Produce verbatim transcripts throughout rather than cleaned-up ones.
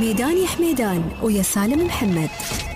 الميدان يا حميدان ويا سالم محمد.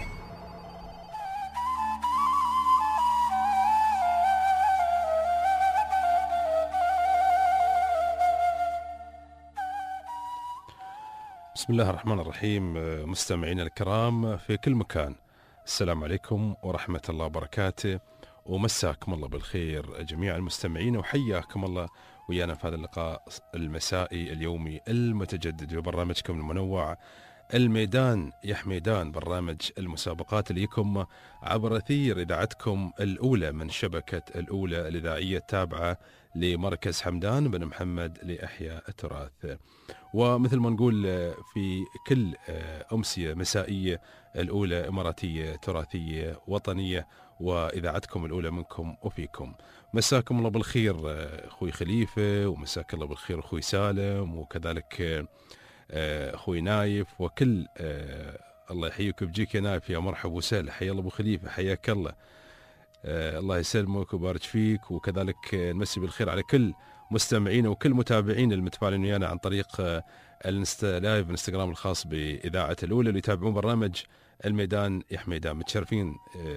بسم الله الرحمن الرحيم. مستمعينا الكرام في كل مكان، السلام عليكم ورحمة الله وبركاته، ومساكم الله بالخير جميع المستمعين، وحياكم الله ويانا في هذا اللقاء المسائي اليومي المتجدد في برنامجكم المنوع الميدان يا حميدان، برنامج المسابقات اللي يكم عبر أثير إذاعتكم الأولى من شبكة الأولى الإذاعية التابعة لمركز حمدان بن محمد لإحياء التراث. ومثل ما نقول في كل أمسية مسائية، الأولى إماراتية تراثية وطنية، وإذاعتكم الأولى منكم وفيكم. مساكم الله بالخير أخوي خليفة، ومساك الله بالخير أخوي سالم، وكذلك أخوي نايف، وكل الله يحييك بجيك يا نايف، يا مرحبا وسهلا، حيا الله أبو خليفة، حياك الله، الله يسلمك ويبارك فيك. وكذلك نمسي بالخير على كل مستمعين وكل متابعين المتفاعلين ويانا عن طريق الانستا لايف انستغرام الخاص بإذاعة الأولى اللي يتابعون برنامج الميدان يا حميدان. متشرفين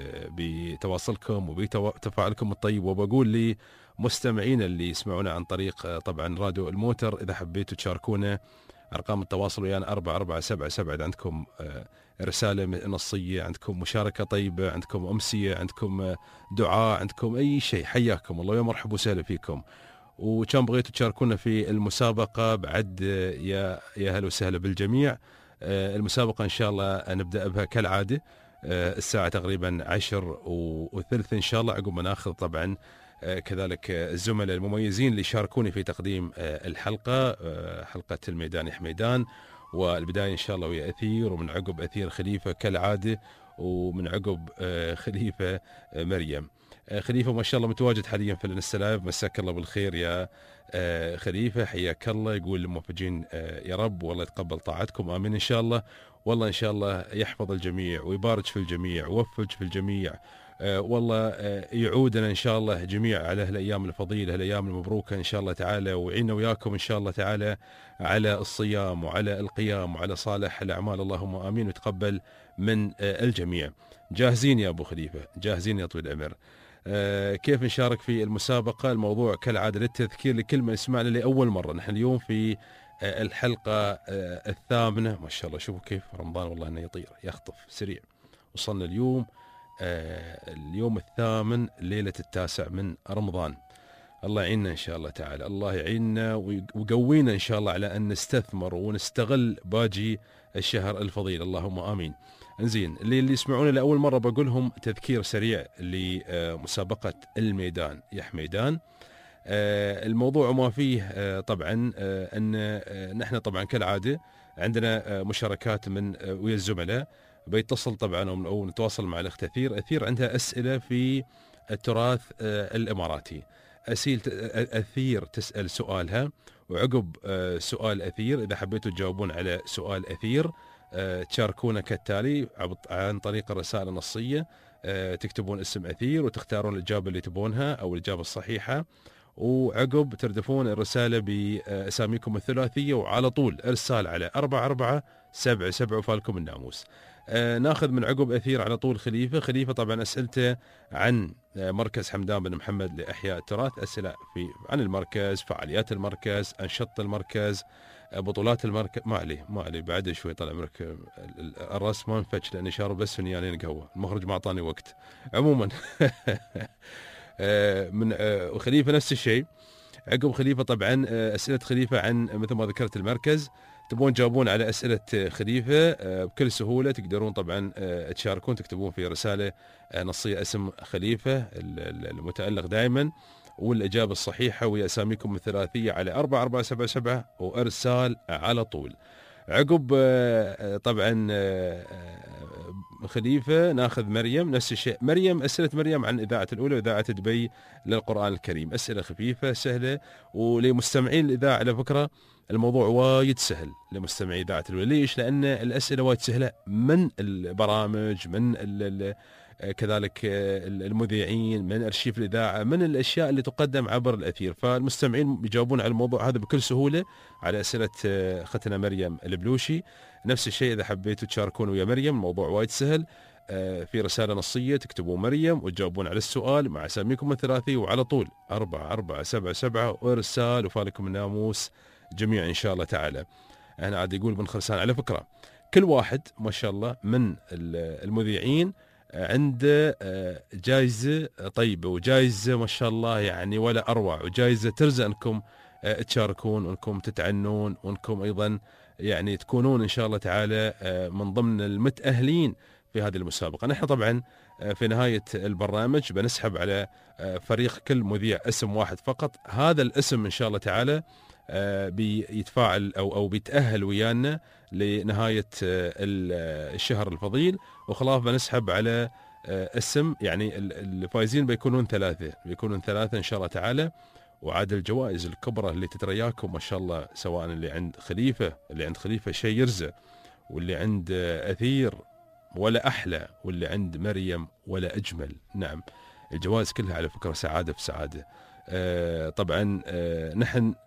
بتواصلكم وبتفاعلكم الطيب. وبقول لي مستمعين اللي يسمعونا عن طريق طبعا راديو الموتر، إذا حبيتوا تشاركونا أرقام التواصل ويانا أربعة أربعة سبعة سبعة، عندكم رسالة نصية، عندكم مشاركة طيبة، عندكم أمسية، عندكم دعاء، عندكم أي شيء، حياكم الله، يا مرحبا وسهلا فيكم. وكان بغيتوا تشاركونا في المسابقة بعد، يا يا هلا وسهلا بالجميع. المسابقة إن شاء الله نبدأ بها كالعادة الساعة تقريبا عشر وثلث إن شاء الله، عقب ما ناخذ طبعا كذلك الزملاء المميزين اللي يشاركوني في تقديم الحلقة، حلقة الميدان يا حميدان. والبداية إن شاء الله ويا أثير، ومن عقب أثير خليفة كالعادة، ومن عقب خليفة مريم. خليفة ما شاء الله متواجد حاليا في الانستا لايف، مساك الله بالخير يا خليفة، حياك الله. يقول الموفقين يا رب، والله يتقبل طاعتكم، آمين إن شاء الله. والله إن شاء الله يحفظ الجميع ويبارك في الجميع ويوفق في الجميع. أه والله أه يعودنا إن شاء الله جميع على هالأيام الفضيلة، هالأيام المبروكة إن شاء الله تعالى، وعينا وياكم إن شاء الله تعالى على الصيام وعلى القيام وعلى صالح الأعمال، اللهم آمين، وتقبل من أه الجميع. جاهزين يا أبو خليفة؟ جاهزين يا طويل العمر؟ أه كيف نشارك في المسابقة؟ الموضوع كالعادة للتذكير لكل من يسمعنا لأول مرة، نحن اليوم في أه الحلقة أه الثامنة، ما شاء الله، شوفوا كيف رمضان والله إنه يطير يخطف سريع. وصلنا اليوم آه اليوم الثامن ليلة التاسع من رمضان. الله يعيننا إن شاء الله تعالى، الله يعيننا ويقوينا إن شاء الله على أن نستثمر ونستغل باجي الشهر الفضيل، اللهم آمين. انزين، اللي, اللي يسمعون لأول مرة بقولهم تذكير سريع لمسابقة الميدان يا حميدان. آه الموضوع ما فيه آه طبعا آه أن آه نحن طبعا كالعادة عندنا آه مشاركات من آه ويا الزملاء، بيتصل طبعا أو نتواصل مع الأخت أثير. أثير عندها أسئلة في التراث الإماراتي، أسيل أثير تسأل سؤالها، وعقب سؤال أثير إذا حبيتوا تجاوبون على سؤال أثير تشاركونا كالتالي عن طريق الرسالة النصية، تكتبون اسم أثير وتختارون الإجابة اللي تبونها أو الإجابة الصحيحة، وعقب تردفون الرسالة بأساميكم الثلاثية، وعلى طول إرسال على أربعة أربعة سبعة سبعة وفالكم الناموس. آه ناخذ من عقب أثير على طول خليفة. خليفة طبعا أسئلته عن مركز حمدان بن محمد لإحياء التراث، أسئلة في عن المركز، فعاليات المركز، أنشطة المركز، بطولات المركز. ما عليه ما عليه بعد شوي طال عمرك، الراس ما انفتش لأني شارب بس فنيانين قهوة، المخرج ما أعطاني وقت. عموما آه من آه خليفة نفس الشيء. عقب خليفة طبعا أسئلة خليفة عن مثل ما ذكرت المركز. تبون تجاوبون على أسئلة خليفة بكل سهولة تقدرون طبعا تشاركون، تكتبون في رسالة نصية اسم خليفة المتألق دائما والإجابة الصحيحة ويا أساميكم الثلاثية على أربعة أربعة سبعة سبعة وإرسال على طول. عقب طبعا خليفة ناخذ مريم نفس الشيء. مريم أسئلة مريم عن إذاعة الأولى وإذاعة دبي للقرآن الكريم، أسئلة خفيفة سهلة. ولمستمعين الإذاعة على فكرة الموضوع وايد سهل لمستمعي إذاعة الويل. ليش؟ لأن الأسئلة وايد سهلة من البرامج، من ال ال كذلك المذيعين، من أرشيف الإذاعة، من الأشياء اللي تقدم عبر الأثير. فالمستمعين يجاوبون على الموضوع هذا بكل سهولة على أسئلة أختنا مريم البلوشي. نفس الشيء إذا حبيتوا تشاركون ويا مريم، الموضوع وايد سهل. في رسالة نصية تكتبوا مريم وتجاوبون على السؤال مع أساميكم الثلاثي، وعلى طول أربعة أربعة سبعة سبعة وإرسال وفالكم الناموس جميعا إن شاء الله تعالى. أنا عاد يقول بن خرسان على فكرة كل واحد ما شاء الله من المذيعين عنده جائزة طيبة وجائزة ما شاء الله يعني ولا أروع، وجائزة ترزق أنكم تشاركون وأنكم تتعنون وأنكم أيضا يعني تكونون إن شاء الله تعالى من ضمن المتأهلين في هذه المسابقة. نحن طبعا في نهاية البرنامج بنسحب على فريق كل مذيع اسم واحد فقط. هذا الاسم إن شاء الله تعالى بيتفاعل أو أو بيتأهل ويانا لنهاية الشهر الفضيل، وخلاص بنسحب على اسم يعني الفائزين بيكونون ثلاثة بيكونون ثلاثة إن شاء الله تعالى. وعاد الجوائز الكبرى اللي تترياكم ما شاء الله، سواء اللي عند خليفة اللي عند خليفة شيء يرزق، واللي عند أثير ولا أحلى، واللي عند مريم ولا أجمل. نعم الجوائز كلها على فكرة سعادة في سعادة. آه طبعا آه نحن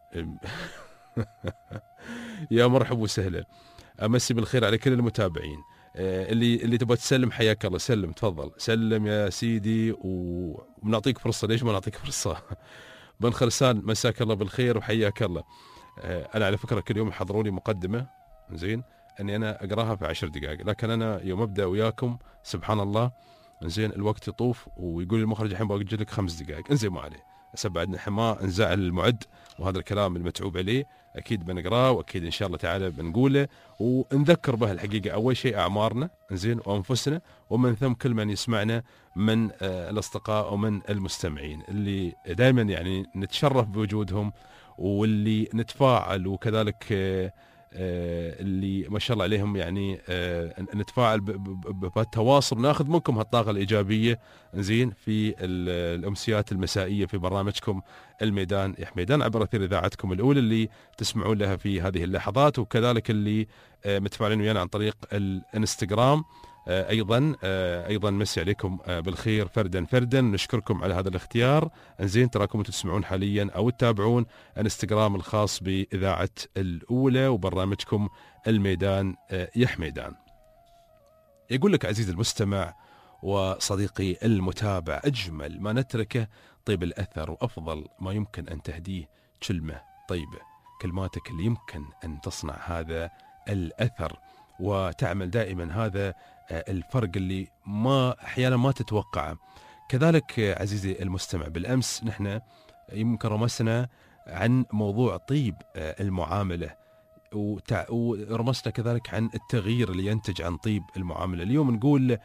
يا مرحب وسهلا، أمسي بالخير على كل المتابعين. آه اللي اللي تبغى تسلم حياك الله، سلم تفضل سلم يا سيدي، وبنعطيك فرصة. ليش ما نعطيك فرصة؟ بن خرسان مساك الله بالخير وحياك الله. آه أنا على فكرة كل يوم يحضروا لي مقدمة زين أني أنا أقراها في عشر دقائق، لكن أنا يوم أبدأ وياكم سبحان الله زين الوقت يطوف، ويقول المخرج الحين بأجل لك خمس دقائق. انزين ما عليه، هسه بعدنا حما نزعل المعد، وهذا الكلام المتعوب عليه أكيد بنقراه، وأكيد إن شاء الله تعالى بنقوله ونذكر به. الحقيقة أول شيء أعمارنا زين وأنفسنا، ومن ثم كل من يسمعنا من آه الأصدقاء ومن المستمعين اللي دائما يعني نتشرف بوجودهم، واللي نتفاعل، وكذلك آه اللي ما شاء الله عليهم يعني نتفاعل بالتواصل، ناخذ منكم هالطاقة الإيجابية زين في الأمسيات المسائية في برنامجكم الميدان يا حميدان عبر أثير إذاعتكم الأولى اللي تسمعون لها في هذه اللحظات، وكذلك اللي متفاعلين ويانا عن طريق الانستغرام. أيضا أيضا مسي عليكم بالخير فردا فردا، نشكركم على هذا الاختيار. انزين تراكم تسمعون حاليا أو تتابعون الانستغرام الخاص بإذاعة الأولى وبرنامجكم الميدان يا حميدان. يقول لك عزيزي المستمع وصديقي المتابع، أجمل ما نتركه طيب الأثر، وأفضل ما يمكن أن تهديه كلمة طيبة، كلماتك اللي يمكن أن تصنع هذا الأثر وتعمل دائما هذا الفرق اللي ما أحيانا ما تتوقعه. كذلك عزيزي المستمع بالأمس نحن يمكن رمسنا عن موضوع طيب المعاملة، ورمسنا كذلك عن التغيير اللي ينتج عن طيب المعاملة. اليوم نقول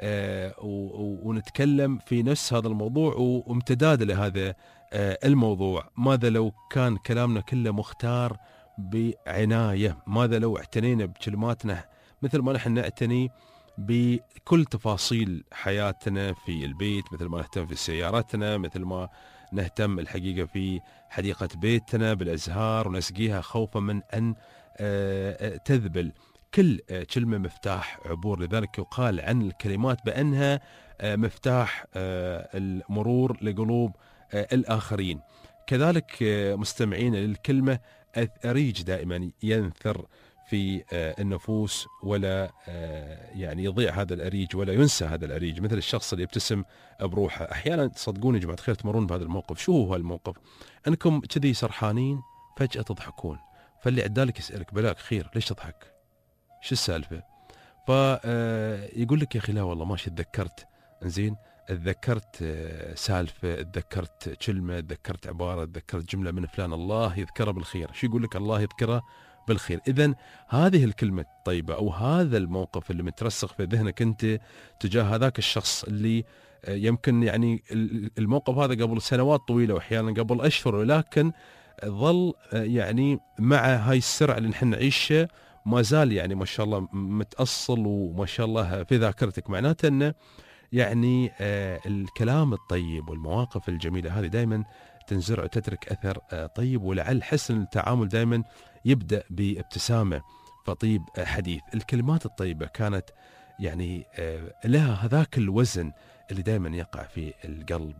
ونتكلم في نفس هذا الموضوع وامتداد لهذا الموضوع. ماذا لو كان كلامنا كله مختار بعناية؟ ماذا لو اعتنينا بكلماتنا مثل ما نحن نعتني بكل تفاصيل حياتنا في البيت، مثل ما نهتم في سيارتنا، مثل ما نهتم الحقيقة في حديقة بيتنا بالأزهار ونسقيها خوفا من أن تذبل. كل كلمة مفتاح عبور، لذلك يقال عن الكلمات بأنها مفتاح المرور لقلوب الآخرين. كذلك مستمعين للكلمة أريج دائما ينثر في النفوس، ولا يعني يضيع هذا الأريج ولا ينسى هذا الأريج، مثل الشخص اللي يبتسم بروحه. أحيانا تصدقوني يا جماعة الخير تمرون بهذا الموقف. شو هو الموقف؟ أنكم كذي سرحانين فجأة تضحكون، فاللي عدالك يسألك بلاك خير ليش تضحك؟ شو السالفة؟ فيقول لك يا أخي لا والله ماشي تذكرت زين تذكرت سالفة، تذكرت كلمة، تذكرت عبارة، تذكرت جملة من فلان، الله يذكره بالخير. شو يقول لك؟ الله يذكره بالخير. إذن هذه الكلمة الطيبة أو هذا الموقف اللي مترسخ في ذهنك أنت تجاه هذاك الشخص اللي يمكن يعني الموقف هذا قبل سنوات طويلة وأحيانا قبل أشهر، ولكن ظل يعني مع هاي السرعة اللي نحن نعيشها ما زال يعني ما شاء الله متأصل وما شاء الله في ذاكرتك. معناته أنه يعني الكلام الطيب والمواقف الجميلة هذه دائما تنزرع وتترك أثر طيب. ولعل حسن التعامل دائما يبدأ بابتسامة فطيب حديث. الكلمات الطيبة كانت يعني لها هذاك الوزن اللي دائما يقع في القلب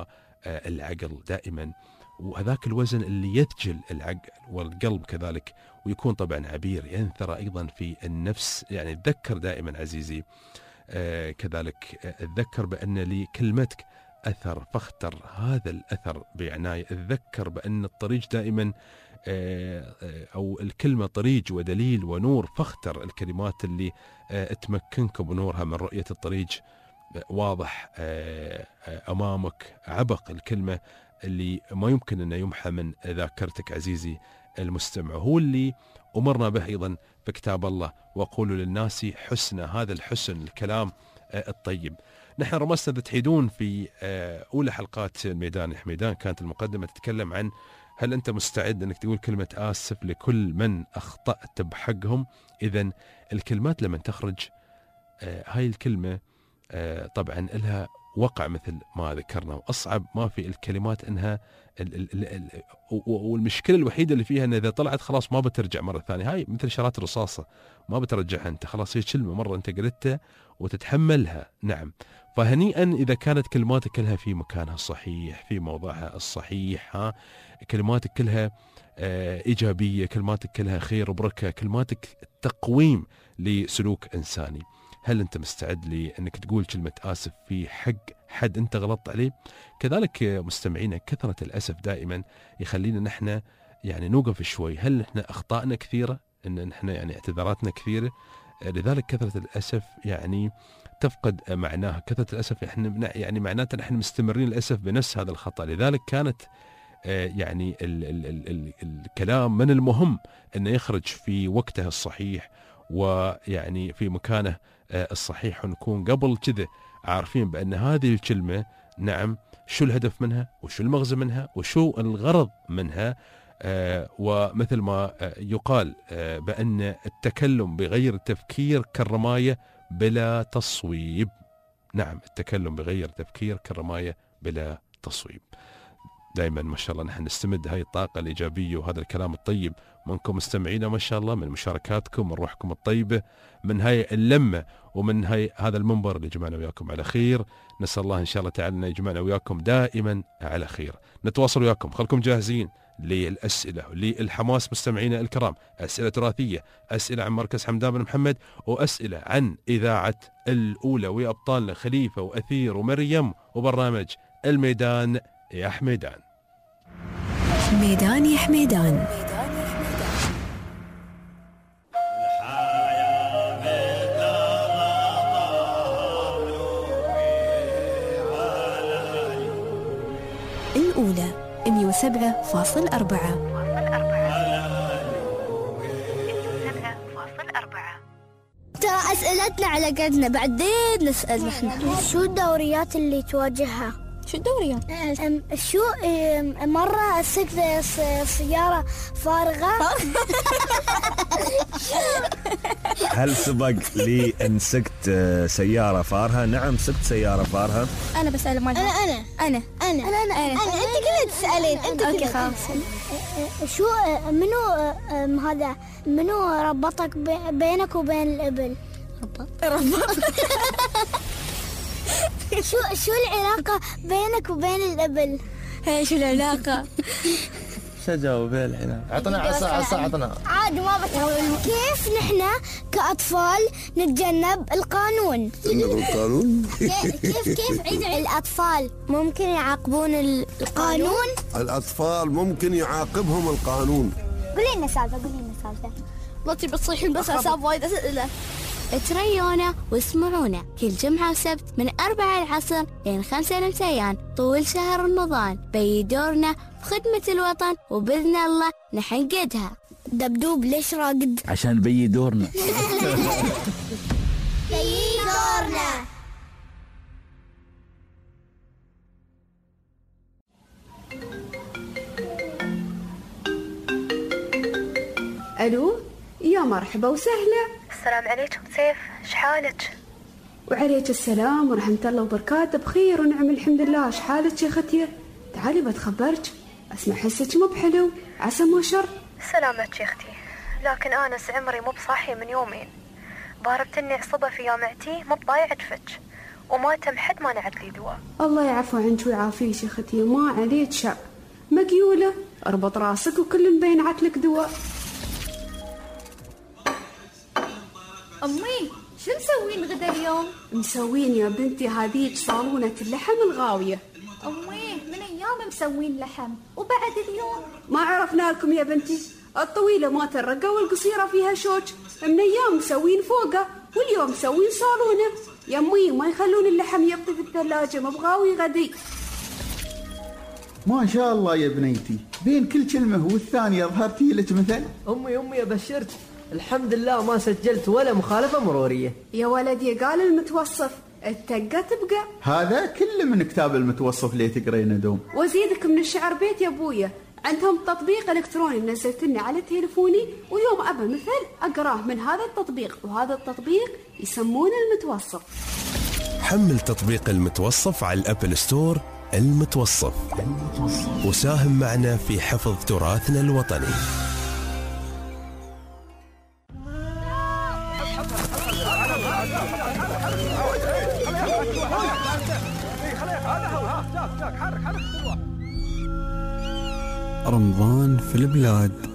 والعقل دائما، وهذاك الوزن اللي يثجل العقل والقلب كذلك، ويكون طبعا عبير ينثر أيضا في النفس. يعني تذكر دائما عزيزي آه كذلك اتذكر بأن لي كلمتك أثر فاختر هذا الأثر بعناية. اتذكر بأن الطريق دائما آه أو الكلمة طريق ودليل ونور، فاختر الكلمات اللي آه تمكنك بنورها من رؤية الطريق واضح آه أمامك. عبق الكلمة اللي ما يمكن أن يمحى من ذاكرتك عزيزي المستمع، هو اللي أمرنا به أيضا في كتاب الله، وقولوا للناس حسنى. هذا الحسن الكلام الطيب. نحن رمسنا تحيدون في أولى حلقات الميدان حميدان، كانت المقدمة تتكلم عن هل أنت مستعد أنك تقول كلمة آسف لكل من أخطأت بحقهم. إذن الكلمات لما تخرج هاي الكلمة طبعا لها وقع مثل ما ذكرنا، وأصعب ما في الكلمات أنها ال ال ال والمشكلة الوحيدة اللي فيها أن إذا طلعت خلاص ما بترجع مرة ثانية. هاي مثل شرات الرصاصة ما بترجعها أنت، خلاص هي كلمة مرة أنت قلتها وتتحملها. نعم، فهنيئا إذا كانت كلماتك كلها في مكانها الصحيح، في موضعها الصحيح، ها كلماتك كلها آه إيجابية، كلماتك كلها خير وبركة، كلماتك تقويم لسلوك إنساني. هل أنت مستعد لأنك تقول كلمة آسف في حق حد أنت غلطت عليه؟ كذلك مستمعينا، كثرة الأسف دائما يخلينا نحن يعني نوقف شوي. هل نحن أخطائنا كثيرة؟ إن نحن يعني اعتذاراتنا كثيرة؟ لذلك كثرة الأسف يعني تفقد معناها. كثرة الأسف يعني يعني معناته نحن مستمرين للأسف بنفس هذا الخطأ. لذلك كانت يعني ال ال ال ال الكلام من المهم أنه يخرج في وقته الصحيح ويعني في مكانه الصحيح، ونكون قبل كذا عارفين بأن هذه الكلمة نعم شو الهدف منها وشو المغزى منها وشو الغرض منها. آه ومثل ما آه يقال آه بأن التكلم بغير تفكير كالرماية بلا تصويب. نعم، التكلم بغير تفكير كالرماية بلا تصويب. دائما ما شاء الله نحن نستمد هاي الطاقة الإيجابية وهذا الكلام الطيب منكم مستمعينا ما شاء الله، من مشاركاتكم، من روحكم الطيبة، من هاي اللمة، ومن هاي هذا المنبر اللي جمعنا وياكم على خير. نسأل الله إن شاء الله تعالى أن يجمعنا وياكم دائما على خير. نتواصل وياكم، خلكم جاهزين للأسئلة وللحماس مستمعينا الكرام. أسئلة تراثية، أسئلة عن مركز حمدان بن محمد، وأسئلة عن إذاعة الأولى وأبطالنا خليفة وأثير ومريم، وبرنامج الميدان يا حميدان. ميدان يا حميدان. الأولى مية وسبعة فاصل أربعة. ترى أسئلتنا على قدنا، بعدين نسأل نحن. شو الدوريات اللي تواجهها؟ شو الدوريات؟ شو مرة سكت سيارة فارغة. هل سبق لي أن سكت سيارة فارهة؟ نعم، سكت سيارة فارهة. أنا بسأل ما أنا أنا أنا أنا أنا أنا أنت كذا تسألين. أنت أوكي خلاص. شو منو هذا منو ربطك بينك وبين الإبل؟ ربط ربط شو شو العلاقة بينك وبين الإبل؟ هاي شو العلاقة؟ شو جاوب الحين؟ عطنا عصا عصا عطنا. عاد ما بتقول. كيف نحن كأطفال نتجنب القانون؟ نتجنب القانون؟ كيف كيف عيد الأطفال ممكن يعاقبون القانون؟ الأطفال ممكن يعاقبهم القانون. قولي لنا سالفة قولي لنا سالفة. ما تبي تصيحين بس أساب وايد أسئلة. تريونا واسمعونا كل جمعة وسبت من أربعة العصر لين خمسة المساء طول شهر رمضان. بي دورنا بخدمة الوطن، وبإذن الله نحققها. دبدوب ليش راقد؟ عشان بي دورنا. بي دورنا. ألو، يا مرحبا وسهلا. السلام عليكم سيف، شحالك؟ وعليك السلام ورحمة الله وبركاته. بخير ونعم الحمد لله. شحالك يا ختية؟ تعالي بتخبرك، أسمع حسك مو بحلو، عسى ما شر. سلامتك يا أختي، لكن أنس عمري مو بصاحي من يومين، باربتني عصبة في يامعتي مو بضايعة فتش، وما تم حد ما نعت لي دواء. الله يعفو عنك ويعافيك يا أختي، ما عليك شر، مقيولة اربط راسك وكل مبين عتلك دواء. أمي شو مسوين غدا اليوم؟ مسوين يا بنتي هذيك صالونة اللحم الغاوية. أمي من أيام مسوين لحم وبعد اليوم ما عرفنا لكم يا بنتي، الطويلة ما ترقى والقصيرة فيها شوك، من أيام مسوين فوقه واليوم مسوين صالونة. يا أمي ما يخلون اللحم يبقي في الثلاجة، مبغاوي غدي. ما شاء الله يا بنيتي، بين كل كلمة والثانية ظهرتي لك مثل. أمي أمي أبشرت، الحمد لله ما سجلت ولا مخالفة مرورية. يا ولدي قال المتوصف التقى تبقى، هذا كله من كتاب المتوصف اللي تقرينا دوم. وزيدك من الشعر بيت يا أبويا، عندهم تطبيق إلكتروني نزلت لنا على تليفوني، ويوم أبى مثل أقراه من هذا التطبيق، وهذا التطبيق يسمونه المتوصف. حمل تطبيق المتوصف على الأبل ستور. المتوصف، وساهم معنا في حفظ تراثنا الوطني. رمضان في البلاد.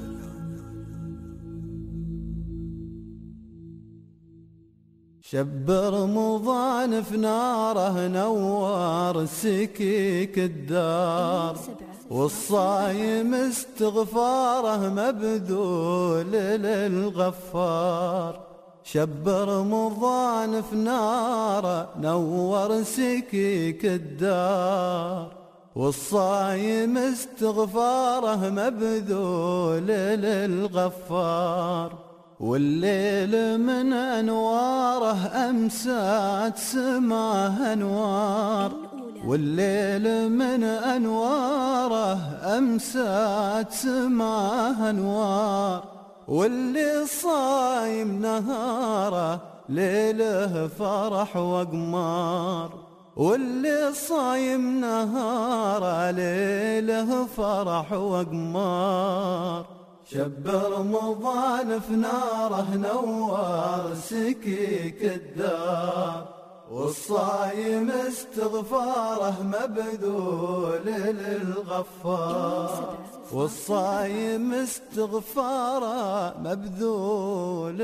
شب رمضان في ناره نوار السكيك الدار، والصايم استغفاره مبذول للغفار. شب رمضان في ناره نور سكيك الدار، والصايم استغفاره مبذول للغفار. والليل من أنواره أمسات سماه أنوار، والليل من أنواره أمسات سماه أنوار. واللي صايم نهاره ليله فرح وقمار، واللي صايم نهاره ليله فرح وقمار. شب رمضان في ناره نوار سكيك الدار، والصايم استغفاره مبذول للغفار. والصايم استغفاره مبذول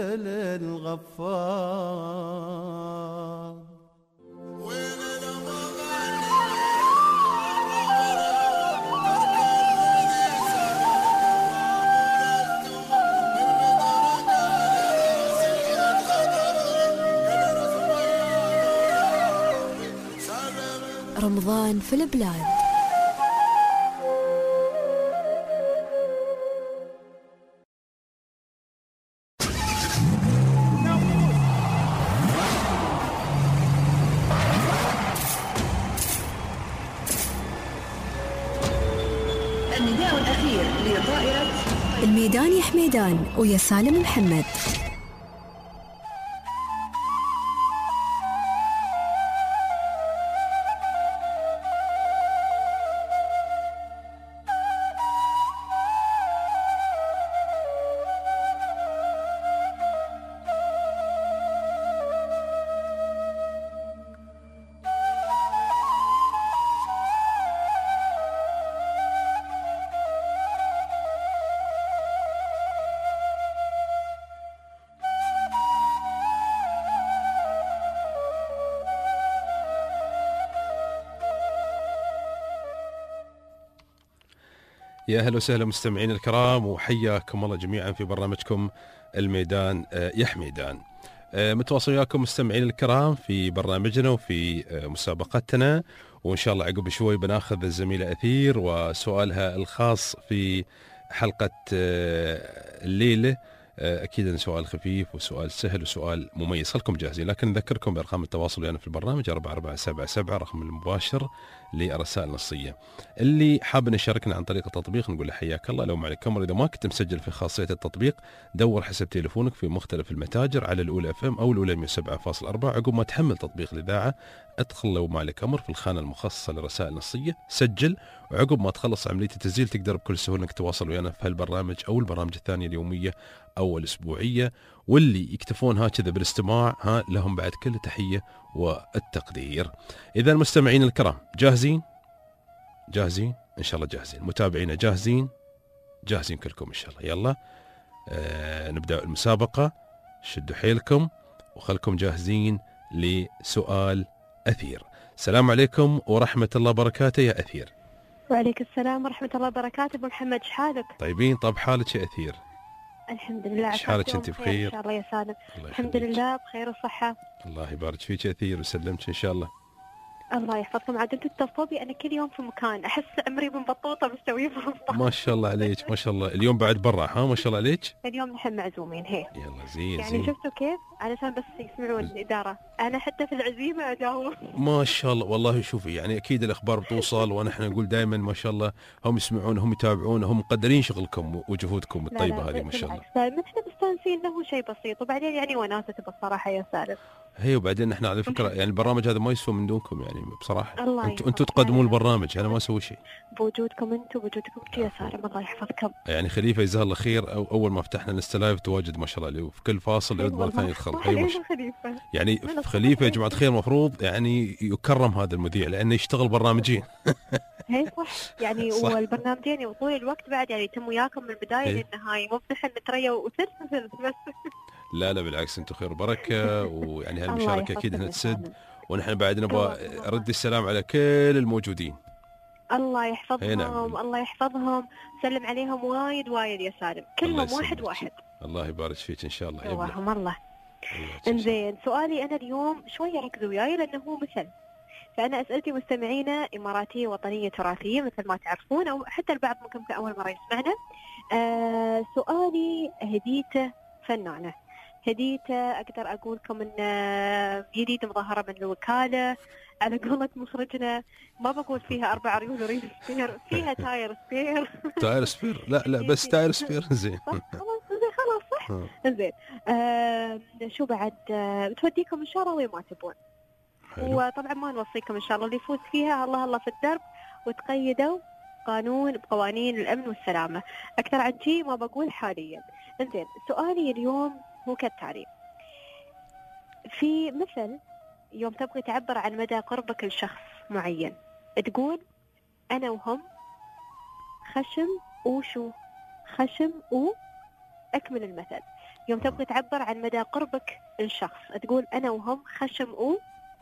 للغفار. رمضان في البلاد. النداء الأخير لطائرة الميدان يا حميدان ويا سالم محمد. يا أهلا وسهلا مستمعين الكرام، وحياكم الله جميعا في برنامجكم الميدان يا حميدان. متواصل وياكم مستمعين الكرام في برنامجنا وفي مسابقتنا، وإن شاء الله عقب شوي بناخذ الزميلة أثير وسؤالها الخاص في حلقة الليلة. أكيد أن سؤال خفيف وسؤال سهل وسؤال مميز، خلكم جاهزين. لكن نذكركم بأرقام التواصل يعني في البرنامج أربعة أربعة سبعة سبعة رقم المباشر للرسائل النصية. اللي حاب يشاركنا عن طريق التطبيق نقول له حياك الله. لو معك كاميرا إذا ما كنت مسجل في خاصية التطبيق دور حسب تليفونك في مختلف المتاجر على الأولى اف ام أو الأولى مئة وسبعة فاصلة أربعة. عقب ما تحمل تطبيق الإذاعة ادخل لو ما لك أمر في الخانة المخصصة للرسائل النصية، سجل، وعقب ما تخلص عملية التسجيل تقدر بكل سهولة انك تواصل ويانا في هالبرنامج أو البرامج الثانية اليومية أو الأسبوعية. واللي يكتفون هكذا بالاستماع ها لهم بعد كل تحية والتقدير. إذا المستمعين الكرام جاهزين؟ جاهزين؟ إن شاء الله جاهزين. متابعينا جاهزين؟ جاهزين كلكم إن شاء الله. يلا آه نبدأ المسابقة، شدوا حيلكم وخلكم جاهزين لسؤال أثير. السلام عليكم ورحمة الله وبركاته يا أثير. وعليك السلام ورحمة الله وبركاته. أبو محمد شحالك؟ طيبين. طب حالك يا أثير؟ الحمد لله. حالك أنت بخير؟ إن شاء الله يا سالم. الحمد لله بخير وصحة. الله يبارك فيك يا أثير وسلمك إن شاء الله. الله يحفظكم. عاد انتم تتصلوا بي انا كل يوم في مكان، احس عمري من بطوطه مستويه في المطبخ. ما شاء الله عليك ما شاء الله. اليوم بعد برا ها ما شاء الله عليك. اليوم نحن معزومين هي. يلا زين يعني زين. شفتوا كيف؟ علشان بس يسمعون الاداره، انا حتى في العزيمه اجاوب. ما شاء الله والله. شوفي يعني اكيد الاخبار بتوصل، ونحن نقول دائما ما شاء الله هم يسمعون هم يتابعون هم مقدرين شغلكم وجهودكم الطيبه هذه ما شاء الله. بالعكس نحن مستانسين انه شيء بسيط، وبعدين يعني وناسه بصراحه يا سالم. هي وبعدين نحن على فكره يعني البرنامج هذا ما يسوى من دونكم يعني بصراحه. انتم انتم يحفظك. تقدمون البرنامج، انا ما اسوي شيء. بوجودكم انتم بوجودكم يا سالم الله يحفظكم. يعني خليفه جزاه الله خير، أو اول ما فتحنا الانستا لايف تواجد ما شاء الله عليه، وفي كل فاصل يرد مره ثانيه يدخل. ايوه خليفه يعني خليفه يا جماعه الخير المفروض يعني يكرم هذا المذيع لانه يشتغل برنامجين. هي صح يعني صح. والبرنامجين وطول الوقت بعد يعني يتم وياكم من البدايه للنهايه، مو بنحن نتريا وثلث بس. لا لا بالعكس انتم خير وبركه، ويعني هالمشاركه اكيد انها تسد، ونحن بعد نبغى رد السلام على كل الموجودين. الله يحفظهم. نعم. الله يحفظهم. سلم عليهم وايد وايد يا سالم، كلهم واحد واحد. الله يبارك فيك ان شاء الله. اللهم الله. انزين سؤالي انا اليوم شويه ركزوا وياي لانه هو مثل، فانا اسئلتي مستمعينا اماراتيه وطنيه تراثيه مثل ما تعرفون، او حتى البعض ممكن كاول مره يسمعنا. آه سؤالي هديته فنانه، هديته اقدر اقول لكم ان جديد مظاهره من الوكاله على قولة مخرجنا، ما بقول فيها اربع ريول وريل سبير، فيها تاير سبير. تاير سبير؟ لا لا بس تاير سبير. زين خلاص زين خلاص صح. زين آه شو بعد آه بتوديكم ان شاء الله وين ما تبون. وطبعا ما نوصيكم ان شاء الله اللي يفوز فيها الله الله في الدرب، وتقيدوا قانون بقوانين الامن والسلامه. اكثر عن شيء ما بقول حاليا. انزين سؤالي اليوم هو كالتالي. في مثل يوم تبغي تعبر عن مدى قربك لشخص معين تقول انا وهم خشم وشو خشم و اكمل المثل. يوم تبغي تعبر عن مدى قربك لشخص تقول انا وهم خشم و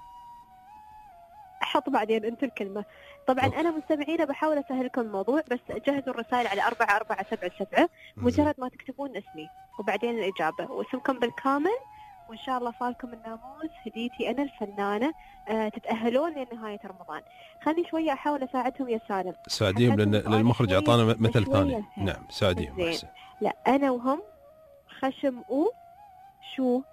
حط بعدين انت الكلمه. طبعا انا مستمعينا بحاول اسهل لكم الموضوع، بس جهزوا الرسائل على أربعة أربعة سبعة سبعة، مجرد ما تكتبون اسمي وبعدين الاجابه واسمكم بالكامل، وان شاء الله فالكم الناموس هديتي انا الفنانه. آه تتاهلون لنهايه رمضان. خليني شويه احاول اساعدهم يا سالم. ساعديهم لان المخرج اعطانا مثل ثاني. نعم ساعديهم. لا انا وهم خشم و شو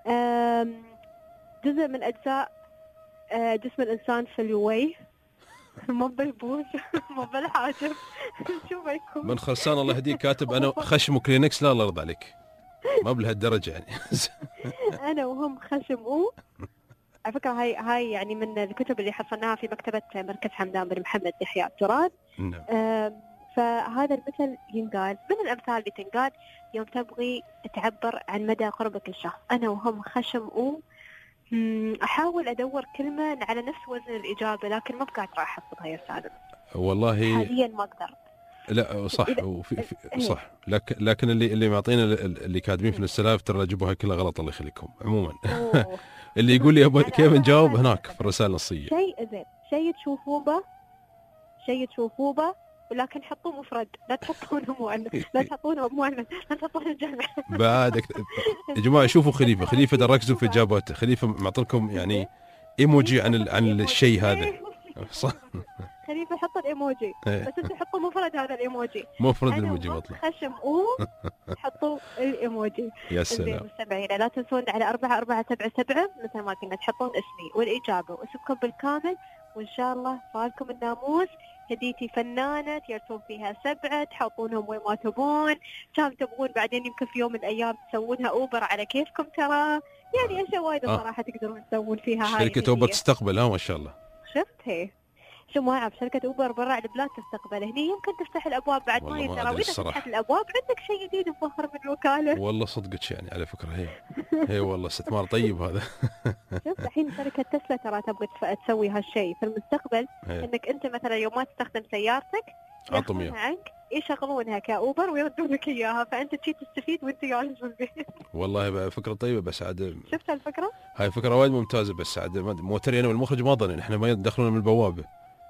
جزء من اجزاء جسم الإنسان في الوجه، مو بالبوز مو بالحاجب. شو بيكون من خلصان الله يهديك كاتب أنا خشم كلينكس. لا الله يرضى عليك ما بلهالدرجة يعني. أنا وهم خشم و على فكرة هاي هاي يعني من الكتب اللي حصلناها في مكتبة مركز حمدان بن محمد لإحياء التراث. نعم. فهذا المثل ينقال من الأمثال اللي تنقال يوم تبغي تعبر عن مدى قربك للشخص. أنا وهم خشم و أحاول أدور كلمة على نفس وزن الإجابة، لكن ما بقعد راح أحفظها يا سالم. والله حاليا ما أقدر. لا صح وفي في صح، لكن لكن اللي اللي معطينا اللي كاتبين في السلاف ترى جابوها كلها غلط الله يخليكم. عموما اللي يقول لي كيف نجاوب هناك في الرسائل النصية. شيء زين شيء تشوفوه به شيء تشوفوه به ولكن حطوه مفرد، لا تحطونه مؤنث، لا تحطونه مؤنث، لا تحطونه جمع. بعد يا جماعه شوفوا خليفه خليفه ركزوا في اجاباته. خليفه معطيكم يعني ايموجي عن ال... عن الشيء هذا صح. خليفه حط الايموجي بس انتوا حطوا مفرد هذا الايموجي، مفرد الايموجي مطلع خشم او حطوا الايموجي. يا سلام. مستمعينا لا تنسون على أربعة أربعة سبعة سبعة مثل ما كنا تحطون اسمي والاجابه واسمكم بالكامل، وان شاء الله فالكم الناموس. هديتي فنانة تيرسون فيها سبعة تحطونهم وين ما تبون، كان تبغون بعدين يمكن في يوم من الأيام تسوونها أوبر على كيفكم، ترى يعني اشياء وايد آه. صراحه تقدرون تسوون فيها هاي. شركة اوبر تستقبل ها ما شاء الله. شفت هي شو ما أعرف شركة أوبر برا البلاد تستقبل، هني يمكن تفتح الأبواب بعد ما يترى، وإذا فتحت الأبواب عندك شيء جديد الظهر من الوكالة. والله صدقك يعني على فكرة هي هي والله استثمار طيب هذا. شوف الحين شركة تسلا ترى تبغى تسوي هالشيء في المستقبل، هي. إنك أنت مثلا يوم ما تستخدم سيارتك ياخذونها عنك يشغلونها كأوبر ويردون لك إياها، فأنت تجي تستفيد وأنت جالس في البيت. والله فكرة طيبة بس عاد. شفت الفكرة؟ هاي فكرة وايد ممتازة بس عاد موتري أنا والمخرج ما ظنين إحنا ما يدخلون من البوابة.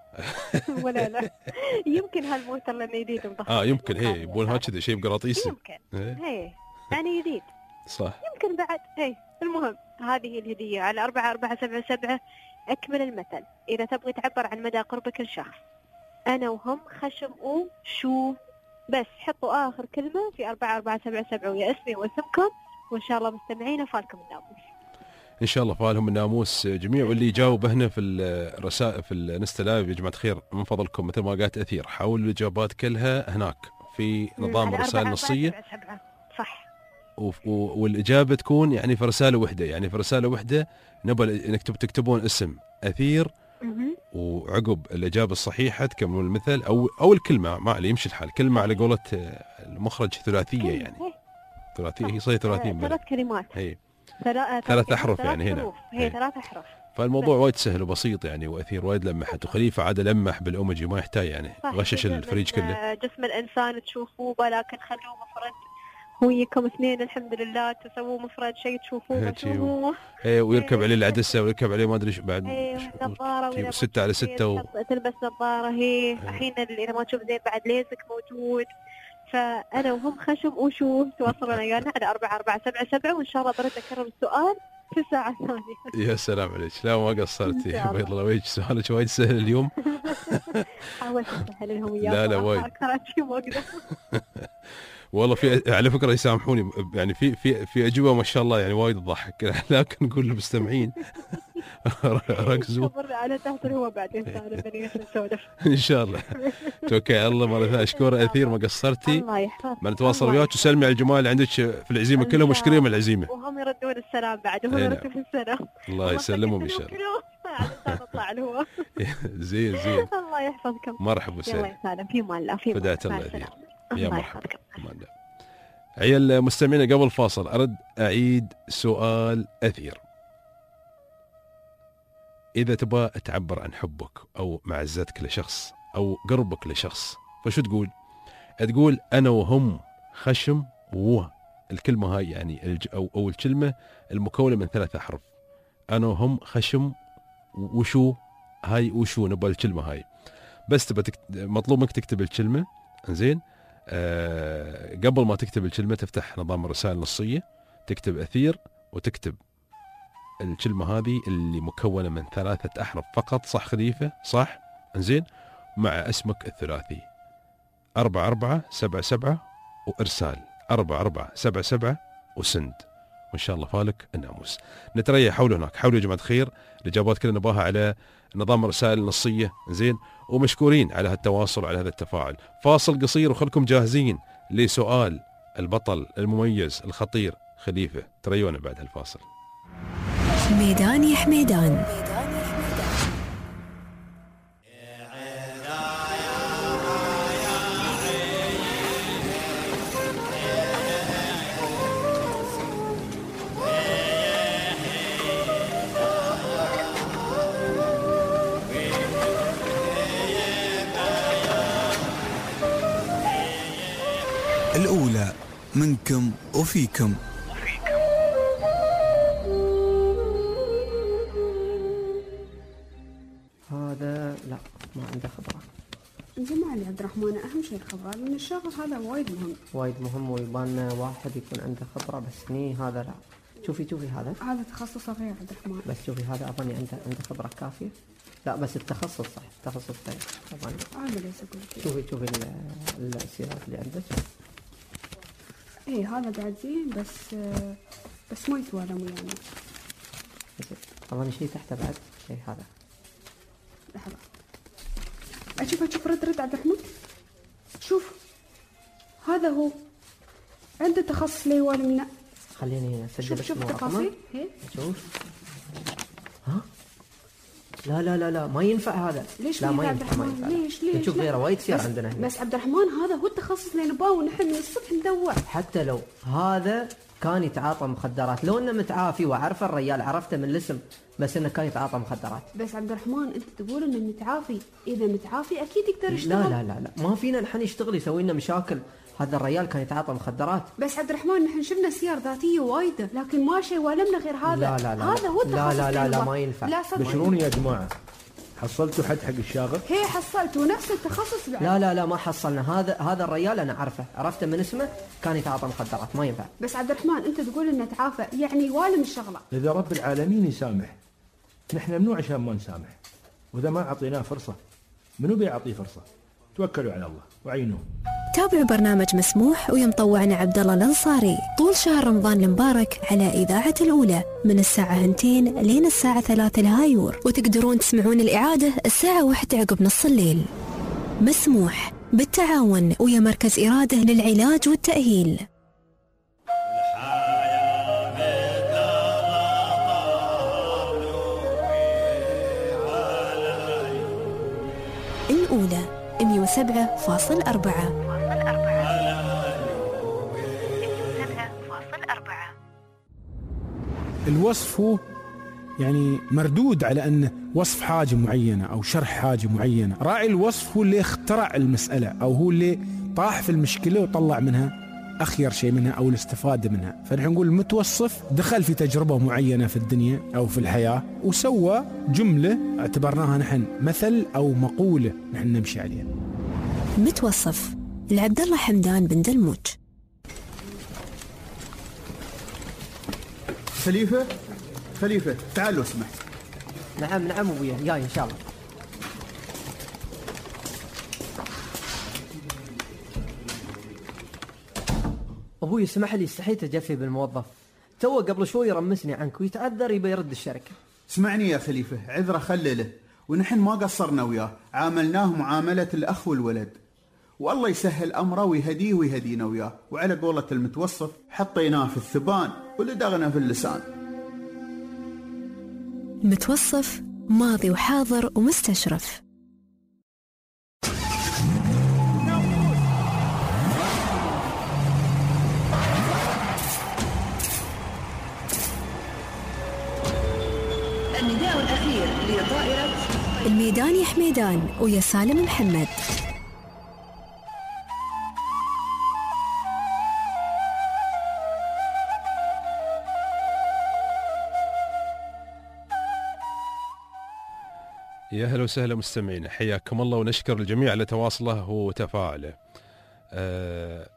ولا لا يمكن هالموتر لانه جديد مضخم. اه يمكن هي يبونها كذا شيء بقراطيسي. يمكن هي يعني جديد صح. يمكن بعد هي. المهم هذه الهدية على أربعة أربعة سبعة سبعة. أكمل المثل إذا تبغي تعبر عن مدى قربك لشخص. أنا وهم خشم وشو بس حطوا آخر كلمة في أربعة أربعة سبعة سبعة ويا اسمي واسمكم، وإن شاء الله مستمعين فالكم الناموس. ان شاء الله فالهم الناموس جميع. واللي يجاوب هنا في الرسائل في الانستا لايف يا جماعه الخير من فضلكم مثل ما قالت اثير حاولوا الاجابات كلها هناك في نظام الرسائل النصيه صح. والاجابه تكون يعني في رساله واحده، يعني في رساله واحده نبغى انك تكتبون اسم اثير وعقب الاجابه الصحيحه تكملون المثل او او الكلمه ما عليه يمشي الحال، كلمه على قولة المخرج ثلاثيه يعني ثلاثيه هي صحيح ثلاثين ثلاث كلمات هي ثلاث ثلاث احرف يعني هنا هي ثلاث احرف. فالموضوع وايد سهل وبسيط يعني، واثير وايد لمحت وخليفه عاد لمح بالاومجي ما يحتاج يعني غشش الفريج كله. جسم الانسان تشوفوه ولكن خلوه مفرد، هو يكم اثنين الحمد لله تسووه مفرد شيء تشوفوه تشوفوه ايه ويركب عليه العدسه ويركب عليه ما ادري ايش بعد ايه نظاره ستة على ستة و... تلبس نظاره هي الحين اذا ما تشوف زين بعد ليزك موجود. فانا وهم خشم وشو تواصلون ويانا على أربعة أربعة سبعة سبعة وان شاء الله برد اكرر السؤال في الساعه الثانيه. يا سلام عليك لا ما قصرتي بيض الله وجهك سؤالك وايد سهل اليوم. حاولت اسهل لهم اياه لا لا وايد ما اقدر والله في على فكره يسامحوني يعني في في في اجوبه ما شاء الله يعني وايد تضحك لكن نقول للمستمعين ركزوا على تحت الهواء بعدين بني نسولف ان شاء الله. توكل على الله مره ثانيه اشكر اثير ما قصرتي. الله يحفظك. ما نتواصل وياك وسلمي على الجماعه اللي عندك في العزيمه كلهم مشكورين من العزيمه وهم يردون السلام بعد وهم يردون في السلام. الله يسلمهم ان شاء الله. نطلع الهواء زين زين الله يحفظكم. مرحبا وسهلا. الله يسلم في مان الله في فداة الله أثير يا مرحبا. عيال مستمعينا قبل فاصل أرد أعيد سؤال أثير. إذا تبغى تعبر عن حبك أو معزتك لشخص أو قربك لشخص فشو تقول؟ تقول أنا وهم خشم و الكلمة هاي يعني الج أو أو الكلمة المكونة من ثلاث أحرف. أنا وهم خشم وشو هاي وشو نبغى الكلمة هاي بس تبى تكت... مطلوب منك تكتب الكلمة زين. آه قبل ما تكتب الكلمة تفتح نظام الرسائل النصية تكتب أثير وتكتب الكلمة هذه اللي مكونة من ثلاثة أحرف فقط. صح خليفة صح زين مع اسمك الثلاثي أربعة أربعة سبعة سبعة وإرسال أربعة أربعة سبعة سبعة وسند وإن شاء الله فالك الناموس. نتريح حول هناك حولوا يا جماعة الخير الإجابات كلنا نباها على نظام الرسائل النصية زين ومشكورين على هالتواصل وعلى هذا التفاعل. فاصل قصير وخلكم جاهزين لسؤال البطل المميز الخطير خليفة. تريونا بعد هالفاصل. ميدان يا حميدان. الأولى منكم وفيكم. هذا لا ما عنده خبرة. جماعة يا عبد الرحمن أهم شيء الخبرة لأن الشغل هذا وايد مهم. وايد مهم ويبان واحد يكون عنده خبرة بس ني هذا لا. شوفي شوفي هذا. هذا تخصص غير عبد الرحمن. بس شوفي هذا أظني عنده عنده خبرة كافية. لا بس التخصص صح التخصص طيب طبعا. هذا ليس كل شوفي شوفي السيارات اللي عندك. إيه هذا بعد زين بس بس ما يسوى لهم يعني. أظن شيء تحته بعد شيء هذا. لحظة. أشوف أشوف رد رد عبد الرحمن. شوف هذا هو عنده تخصص ليوالمنا خليني اسجل. شوف شوف التفاصيل. شوف ها لا لا لا لا ما ينفع هذا. ليش لا ما ما ينفع ينفع, ما عبد ينفع. ليش ليش نشوف غيره وايد كثير عندنا هنا. بس عبد الرحمن هذا هو التخصص اللي نبغاه ونحن من الصبح ندور. حتى لو هذا كان يتعاطى مخدرات، لو انه متعافي وعرفه الرجال، عرفته من الاسم، بس انه كان يتعاطى مخدرات. بس عبد الرحمن انت تقول انه متعافي، اذا متعافي اكيد يقدر يشتغل. لا لا لا لا ما فينا نحن يشتغل يسوي لنا مشاكل. هذا الرجال كان يتعاطى مخدرات. بس عبد الرحمن نحن شفنا سيار ذاتيه وايده، لكن ما شيء ولمنا غير هذا. لا لا لا هذا هو لا لا لا, لا ما ينفع. لا بشروني يا جماعه، حصلتوا حد حق الشاغر؟ هي حصلتوا نفس التخصص بعد. لا لا لا ما حصلنا. هذا هذا الرجال انا عرفه، عرفته من اسمه، كان يتعاطى مخدرات، ما ينفع. بس عبد الرحمن انت تقول انه تعافى، يعني والم الشغله. اذا رب العالمين يسامح، نحن ممنوع عشان ما نسامح، واذا ما اعطيناه فرصه منو بيعطيه فرصه؟ توكلوا على الله وعينوه. تابعوا برنامج مسموح ويا مطوعنا عبد الله الانصاري طول شهر رمضان المبارك على اذاعه الاولى من الساعه اثنتين لين الساعه ثلاثة الهايور، وتقدرون تسمعون الاعاده الساعه واحدة عقب نص الليل. مسموح بالتعاون ويا مركز اراده للعلاج والتاهيل. الأولى مئة وسبعة فاصلة أربعة. الوصف هو يعني مردود على أنه وصف حاجة معينة أو شرح حاجة معينة. راعي الوصف هو اللي اخترع المسألة، أو هو اللي طاح في المشكلة وطلع منها أخير شيء منها أو الاستفادة منها. فنحن نقول المتوصف دخل في تجربة معينة في الدنيا أو في الحياة وسوى جملة اعتبرناها نحن مثل أو مقولة نحن نمشي عليها. متوصف لعبد الله حمدان بن دلموج. خليفة خليفة تعال لو سمحت. نعم نعم أبويا جاي إن شاء الله. أبوي اسمح لي، استحيت أجفي بالموظف، تو قبل شوي رمسني عنك ويتعذر يبي يرد الشركة. اسمعني يا خليفة، عذره خلله، ونحن ما قصرنا وياه، عاملناه معاملة الأخ والولد، والله يسهل أمره ويهديه ويهدينا وياه، وعلى قولة المتوصف حطيناه في الثبان ولدغنا في اللسان. متوصف ماضي وحاضر ومستشرف. النداء الأخير لطائرة الميدان يا حميدان ويا سالم محمد. يا هلا وسهلا مستمعينا، حياكم الله ونشكر الجميع على تواصله وتفاعله. أه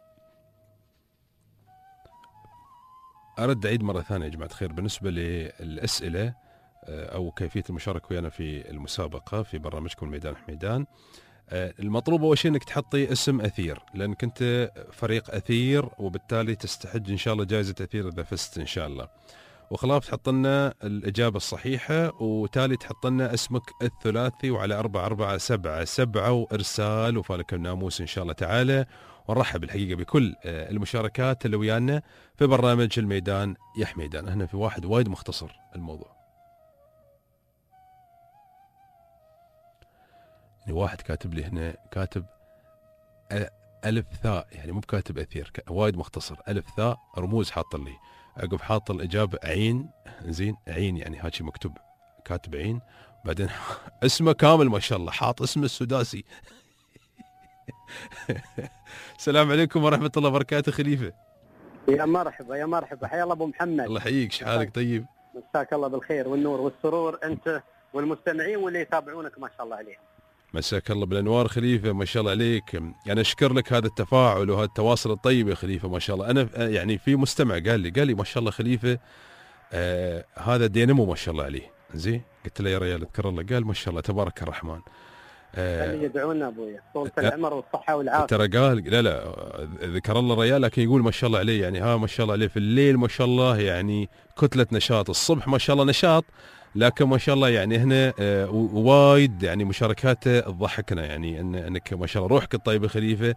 أرد أعيد مرة ثانية يا جماعة الخير بالنسبة للأسئلة أو كيفية المشاركة ويانا في المسابقة في برنامجكم الميدان حميدان. المطلوب أول شيء أنك تحطي اسم أثير، لأنك أنت فريق أثير وبالتالي تستحج إن شاء الله جائزة أثير إذا فزت إن شاء الله. وخلاف تحط لنا الإجابة الصحيحة وتالي تحط لنا اسمك الثلاثي وعلى أربعة أربعة سبعة سبعة وإرسال وفالك الناموس إن شاء الله تعالى. ونرحب الحقيقة بكل المشاركات اللي ويانا في برنامج الميدان يا حميدان. هنا في واحد وايد مختصر الموضوع، يعني واحد كاتب لي هنا كاتب ألف ثاء، يعني مو بكاتب أثير، وايد مختصر، ألف ثاء رموز حاط لي عقب حاط الإجابة عين، زين عين يعني هاتشي مكتوب كاتب عين، بعدين اسمه كامل ما شاء الله حاط اسمه السداسي. السلام عليكم ورحمة الله وبركاته خليفة. يا مرحبا يا مرحبا، حيا الله أبو محمد. الله يحييك، شحالك طيب؟ مساك الله بالخير والنور والسرور أنت والمستمعين واللي يتابعونك ما شاء الله عليهم. مساك الله بالأنوار خليفة، ما شاء الله عليك. يعني أشكر لك هذا التفاعل وهذا التواصل الطيب يا خليفة ما شاء الله. أنا يعني في مستمع قال لي قال لي ما شاء الله خليفة آه هذا دينامو ما شاء الله عليه، زين قلت له يا ريال اذكر الله، قال ما شاء الله تبارك الرحمن. آه يدعونا ابويا طول العمر والصحه والعافيه. ترى قال لا لا ذكر الله ريال، لكن يقول ما شاء الله عليه، يعني ها ما شاء الله عليه في الليل ما شاء الله يعني كتلة نشاط، الصبح ما شاء الله نشاط، لكن ما شاء الله يعني هنا آه وايد يعني مشاركاته تضحكنا، يعني إن انك ما شاء الله روحك الطيبه خليفه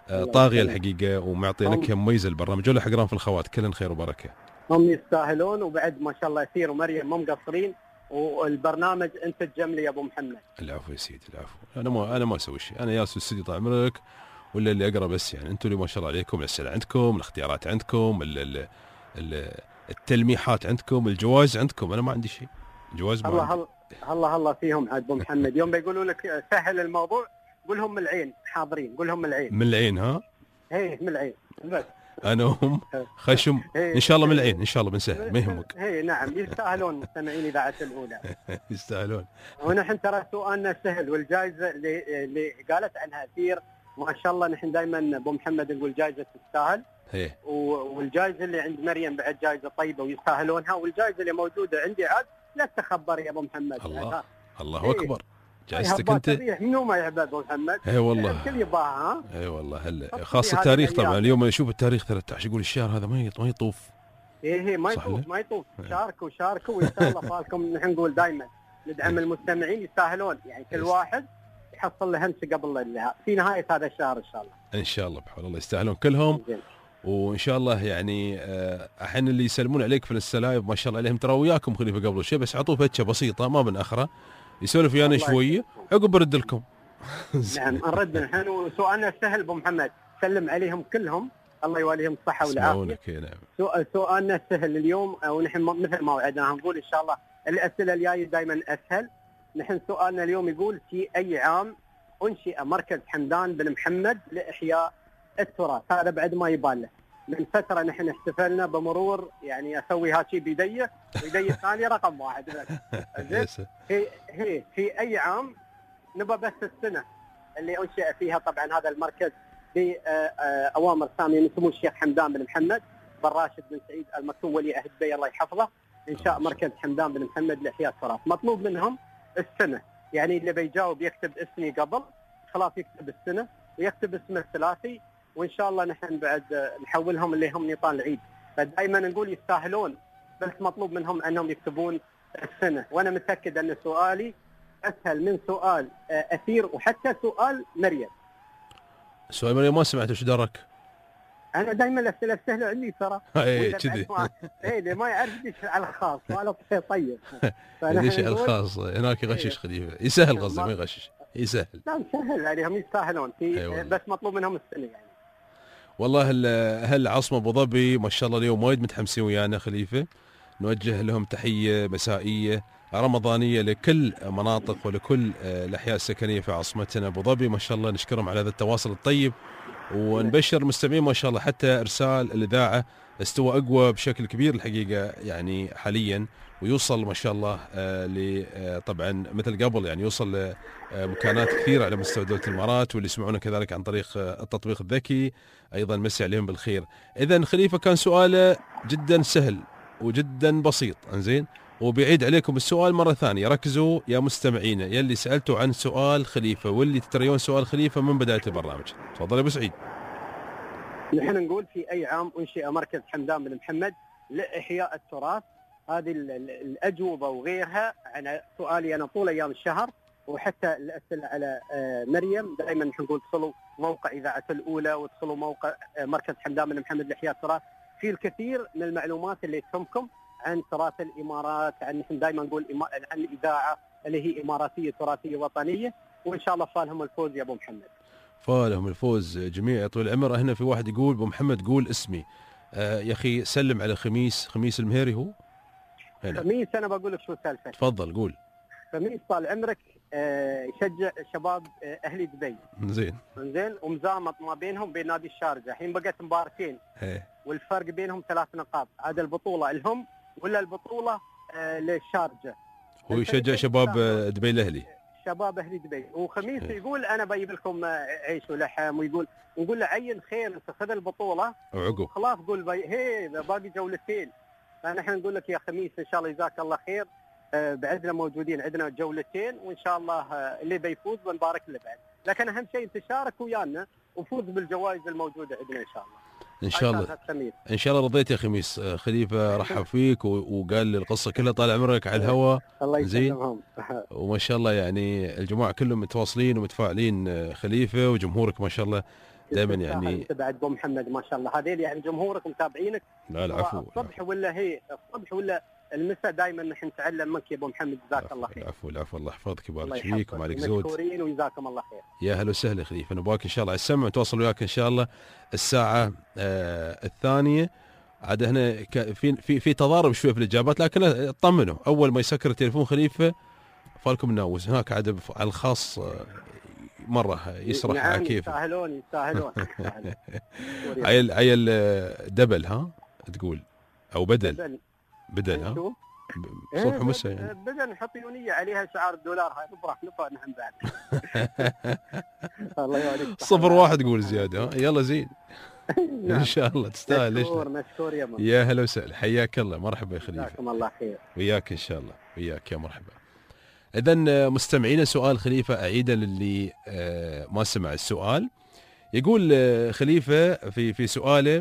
آه طاغيه الحقيقه ومعطينا نكهه مميزه البرنامج. ولا حقران في الخوات كلن خير وبركه. هم يستاهلون، وبعد ما شاء الله يسير ومريم مو مقصرين، والبرنامج انت تجملي يا ابو محمد. العفو يا سيدي العفو. انا ما انا ما اسوي شيء، انا جالس في الاستديو طال عمرك ولا اللي اقرا بس يعني. انتم اللي ما شاء الله عليكم الاسئله عندكم، الاختيارات عندكم، ال ال ال التلميحات عندكم، الجوائز عندكم. انا ما عندي شيء. جوائز ما الله عندي. الله الله الله فيهم عاد ابو محمد. يوم بيقولوا لك سهل الموضوع قول لهم من العين حاضرين، قول لهم من العين. من العين ها؟ ايه من العين بس. انا هم خشم ان شاء الله من العين ان شاء الله بنسهل ما يهمك. اي نعم يستاهلون مستمعين اذاعه الاولى. يستاهلون. ونحن ترى سؤالنا سهل، والجائزه اللي, اللي قالت عنها اثير ما شاء الله. نحن دائما ابو محمد نقول جائزه تستاهل. ايه. والجائزه اللي عند مريم بعد جائزه طيبه ويستاهلونها، والجائزه اللي موجوده عندي عاد لا تخبر يا ابو محمد. الله الله اكبر. جائزتك انت منو ما يحب ابو محمد. اي والله الكل يباها. ها اي والله هلا خاص التاريخ طبعا. اليوم اشوف التاريخ ثلاثة عشر يقول الشهر هذا ما ما يطوف. ايه ما يطوف ما يطوف. شاركوا شاركوا وان شاء الله فالكم. نحن نقول دائما ندعم المستمعين يستاهلون، يعني كل واحد يحصل له همسه قبل في نهايه هذا الشهر ان شاء الله. ان شاء الله بحول الله يستاهلون كلهم. وان شاء الله يعني الحين اللي يسلمون عليك في السلايف ما شاء الله عليهم ترى وياكم خليفه قبل شيء، بس عطوه فتشه بسيطه ما من اخره يسولف ويانا شويه عقب برد لكم. نعم نرد نحن. وسؤالنا سهل ابو محمد، سلم عليهم كلهم الله يواليهم الصحه والعافيه. نعم. سؤالنا سهل اليوم، ونحن مثل ما وعدنا نقول ان شاء الله الاسئله الجايه دائما اسهل. نحن سؤالنا اليوم يقول في اي عام انشئ مركز حمدان بن محمد لاحياء التراث؟ هذا بعد ما يبان. من فتره نحن احتفلنا بمرور يعني اسوي هاتشي بيدي بيدي الثاني رقم واحد. زين هي هي في اي عام نبى بس السنه اللي انشئ فيها طبعا هذا المركز باوامر ساميه من سمو الشيخ حمدان بن محمد بن راشد بن سعيد المكتوم ولي عهد بي الله يحفظه. انشاء مركز حمدان بن محمد لاحياء التراث. مطلوب منهم السنه، يعني اللي بيجاوب يكتب اسمي قبل خلاص يكتب السنه ويكتب اسمه الثلاثي، وان شاء الله نحن بعد نحولهم اللي هم نيطان العيد. فدائما نقول يستاهلون، بس مطلوب منهم انهم يكتبون السنه. وانا متاكد ان سؤالي اسهل من سؤال اثير وحتى سؤال مريم. سؤال مريم ما سمعت وش درك؟ انا دائما الاسئله السهله عندي ترى. اي كذي. اي اللي ما يعرف يدش على الخاص ولا طيب. يدش على الخاص هناك يغشش خليفه. يسهل قصدي ما يغشش يسهل. لا سهل يعني هم يستاهلون في بس مطلوب منهم السنه يعني. والله اهل عاصمه ابو ظبي ما شاء الله اليوم وايد متحمسين ويانا خليفه. نوجه لهم تحيه مسائيه رمضانيه لكل مناطق ولكل الاحياء السكنيه في عاصمتنا ابو ظبي. ما شاء الله نشكرهم على هذا التواصل الطيب، ونبشر المستمعين ما شاء الله حتى ارسال الاذاعه استوى اقوى بشكل كبير الحقيقه يعني حاليا، ويوصل ما شاء الله ل طبعا مثل قبل يعني يوصل لمكانات كثيره على مستوى دوله الامارات، واللي يسمعونا كذلك عن طريق التطبيق الذكي ايضا مسي عليهم بالخير. اذا خليفه كان سؤاله جدا سهل وجدا بسيط انزين، وبيعيد عليكم السؤال مرة ثانية. ركزوا يا مستمعين يلي سألتوا عن سؤال خليفة واللي تتريون سؤال خليفة من بداية البرنامج. تفضل يا ابو سعيد. نحن نقول في أي عام أنشئ مركز حمدان بن محمد لإحياء التراث؟ هذه الأجوبة وغيرها أنا سؤالي أنا طول أيام الشهر، وحتى الأسئلة على مريم دائما نحن نقول ادخلوا موقع إذاعة الأولى وادخلوا موقع مركز حمدان بن محمد لإحياء التراث، في الكثير من المعلومات اللي تهمكم عن تراث الامارات، عن نحن دائما نقول عن الاذاعه اللي هي اماراتيه تراثيه وطنيه، وان شاء الله فالهم الفوز يا ابو محمد. فالهم الفوز جميع يا طويل العمر. هنا في واحد يقول ابو محمد قول اسمي. آه يا اخي سلم على خميس، خميس المهيري هو؟ هنا. خميس انا بقول لك شو سالفه. تفضل قول. خميس طال عمرك آه يشجع شباب آه اهل دبي. زين. زين ومزامط ما بينهم بين نادي الشارجه، الحين بقت مباراتين. ايه. والفرق بينهم ثلاث نقاط، عاد البطوله لهم ولا البطوله آه للشارجه. هو يشجع شباب دبي الاهلي. شباب اهل دبي، وخميس إيه. يقول انا بجيب لكم عيش ولحم، ويقول نقول له عين خير انت خذ البطوله وعقب خلاص قول بي... هي باقي جولتين. فنحن نقول لك يا خميس ان شاء الله جزاك الله خير. آه بعدنا موجودين عندنا جولتين، وان شاء الله آه اللي بيفوز بنبارك له بعد، لكن اهم شيء انت شارك ويانا وفوز بالجوائز الموجوده عندنا ان شاء الله. ان شاء الله ان شاء الله رضيت يا خميس. خليفه رحب فيك وقال لي القصه كلها طال عمرك على الهواء. زين وما شاء الله يعني الجماعه كلهم متواصلين ومتفاعلين خليفه، وجمهورك ما شاء الله دائما يعني انت بعد ابو محمد ما شاء الله، هذيل يعني جمهورك متابعينك. لا العفو. الصبح ولا هي الصبح ولا المساء دائما نحن نتعلم منك يا ابو محمد، جزاك الله خير. العفو العفو، الله يحفظك ويبارك فيك ومالك زود. مشكورين وجزاكم الله خير. يا هلا وسهلا خليفه، نبغاك ان شاء الله على السمع، نتواصل وياك ان شاء الله الساعه آه الثانيه. عاد هنا في في في تضارب شوي في الاجابات، لكن اطمنوا اول ما يسكر التليفون خليفه فالكم ناوز هناك عاد على الخاص مره يسرح نعم على كيفه. يستاهلون يستاهلون. عيل عيل دبل ها تقول او بدل بدل, بدل ها صبح ومساء يعني. بدل نحط يونيه عليها شعار الدولار، هاي نفرح نفرح نحن بعد. الله يعينك. صفر واحد قول زياده ها، يلا زين. ان شاء الله تستاهل. ليش مشكور مشكور يا مرحبا. يا هلا وسهلا، حياك الله، مرحبا يا خليفه. جزاكم الله خير. وياك ان شاء الله، وياك يا مرحبا. اذا مستمعينا سؤال خليفه اعيده للي ما سمع السؤال. يقول خليفه في في سؤاله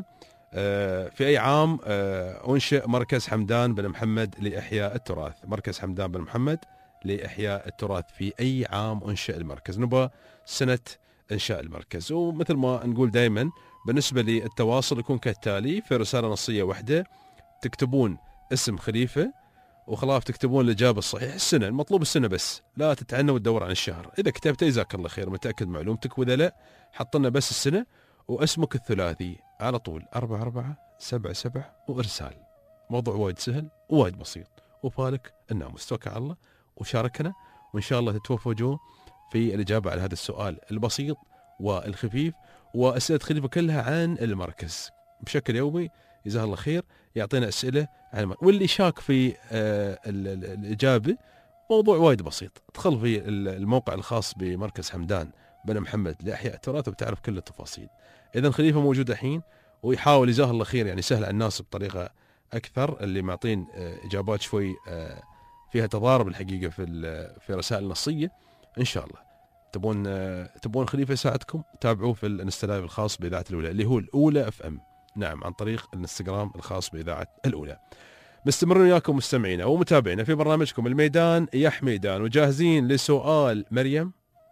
في اي عام انشئ مركز حمدان بن محمد لاحياء التراث؟ مركز حمدان بن محمد لاحياء التراث في اي عام انشئ المركز؟ نبغى سنه انشاء المركز. ومثل ما نقول دائما بالنسبه للتواصل يكون كالتالي: في رساله نصيه واحده تكتبون اسم خليفه وخلاص تكتبون الاجابه الصحيحه، السنه، المطلوب السنه بس، لا تتعنى وتدور عن الشهر. اذا كتبت جزاك الله خير، متاكد معلومتك، واذا لا حط لنا بس السنه واسمك الثلاثي على طول أربعة أربعة سبعة سبعة وارسال. موضوع وايد سهل ووايد بسيط، وفالك الناموس. توكل على الله وشاركنا، وان شاء الله تتوفجوا في الاجابه على هذا السؤال البسيط والخفيف. واسئله خليفه كلها عن المركز بشكل يومي، جزاه الله خير، يعطينا اسئله عن المركز. واللي شاك في آه الاجابه موضوع وايد بسيط، ادخل في الموقع الخاص بمركز حمدان بن محمد لاحياء التراث وبتعرف كل التفاصيل. اذا خليفه موجود الحين ويحاول جزاه الله خير يعني سهل على الناس بطريقه اكثر، اللي معطين آه اجابات شوي آه فيها تضارب الحقيقه في في رسائل نصيه. ان شاء الله تبون تبون خليفه يساعدكم، تابعوه في الانستا لايف الخاص باذاعه الاولى اللي هو الاولى اف ام، نعم، عن طريق الانستغرام الخاص باذاعه الاولى. مستمرين وياكم مستمعينا ومتابعينا في برنامجكم الميدان يا حميدان، وجاهزين لسؤال مريم؟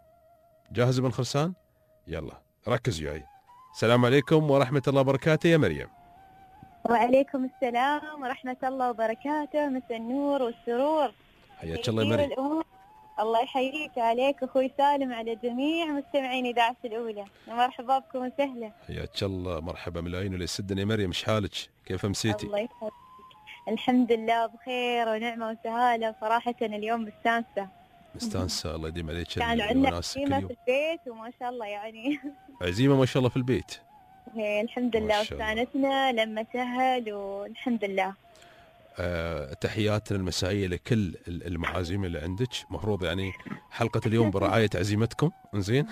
جاهز بن خرسان؟ يلا ركزوا وياي. السلام عليكم ورحمه الله وبركاته يا مريم. وعليكم السلام ورحمه الله وبركاته، مساء النور والسرور. حياك الله يا مريم. الله يحييك عليك اخوي سالم، على جميع مستمعين اذاعه الاولى، مرحبا بكم وسهلا. حياك الله، مرحبا ملايين ولا يسدني يا مريم، ايش حالك؟ كيف امسيتي؟ الله يحييك. الحمد لله بخير ونعمه وسهاله، صراحه اليوم مستانسه. مستانسه، الله يديم عليك. كان عندنا عزيمه في البيت وما شاء الله يعني. عزيمه ما شاء الله في البيت. هي الحمد لله، واستانسنا لما سهل والحمد لله. أه تحياتنا المسائيه لكل المعازيم اللي عندك، مفروض يعني حلقه اليوم برعايه عزيمتكم، انزين.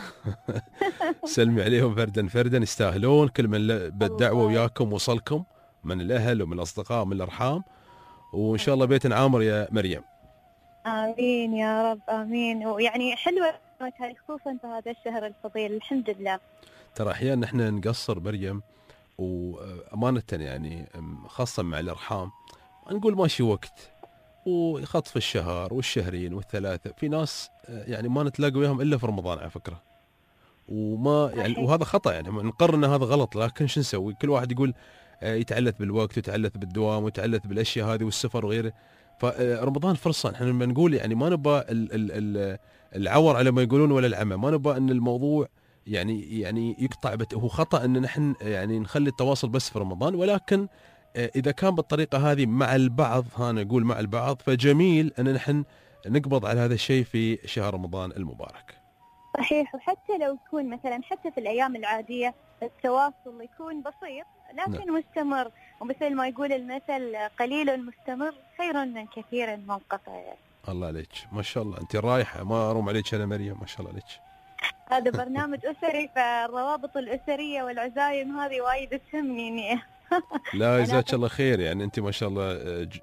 سلمي عليهم فردا فردا، يستاهلون، كل من بالدعوه وياكم وصلكم من الاهل ومن الاصدقاء ومن الارحام، وان شاء الله بيت عامر يا مريم. امين يا رب امين. ويعني حلوه هاي خصوصا في هذا الشهر الفضيل، الحمد لله. ترى احيانا نحن نقصر مريم، وامانه يعني خاصه مع الارحام نقول ماشي وقت ويخطف الشهر والشهرين والثلاثه، في ناس يعني ما نتلاقى وياهم الا في رمضان على فكره، وما يعني وهذا خطا، يعني نقر ان هذا غلط، لكن شو نسوي؟ كل واحد يقول يتعلث بالوقت ويتعلث بالدوام ويتعلث بالاشياء هذه والسفر وغيره. فرمضان فرصه، احنا لما نقول يعني ما نبغى العور على ما يقولون ولا العمى، ما نبغى ان الموضوع يعني يعني يقطع، هو خطا ان نحن يعني نخلي التواصل بس في رمضان، ولكن إذا كان بالطريقة هذه مع البعض، ها نقول مع البعض، فجميل أن نحن نقبض على هذا الشيء في شهر رمضان المبارك. صحيح، وحتى لو يكون مثلا حتى في الأيام العادية التواصل يكون بسيط لكن نعم. مستمر، ومثل ما يقول المثل قليل مستمر خير من كثير منقطع. الله عليك، ما شاء الله، أنت رايحة، ما أروم عليك أنا مريم، ما شاء الله عليك. هذا برنامج أسري، فالروابط الأسرية والعزايم هذه وايد تهمني. لا جزاك الله خير، يعني انت ما شاء الله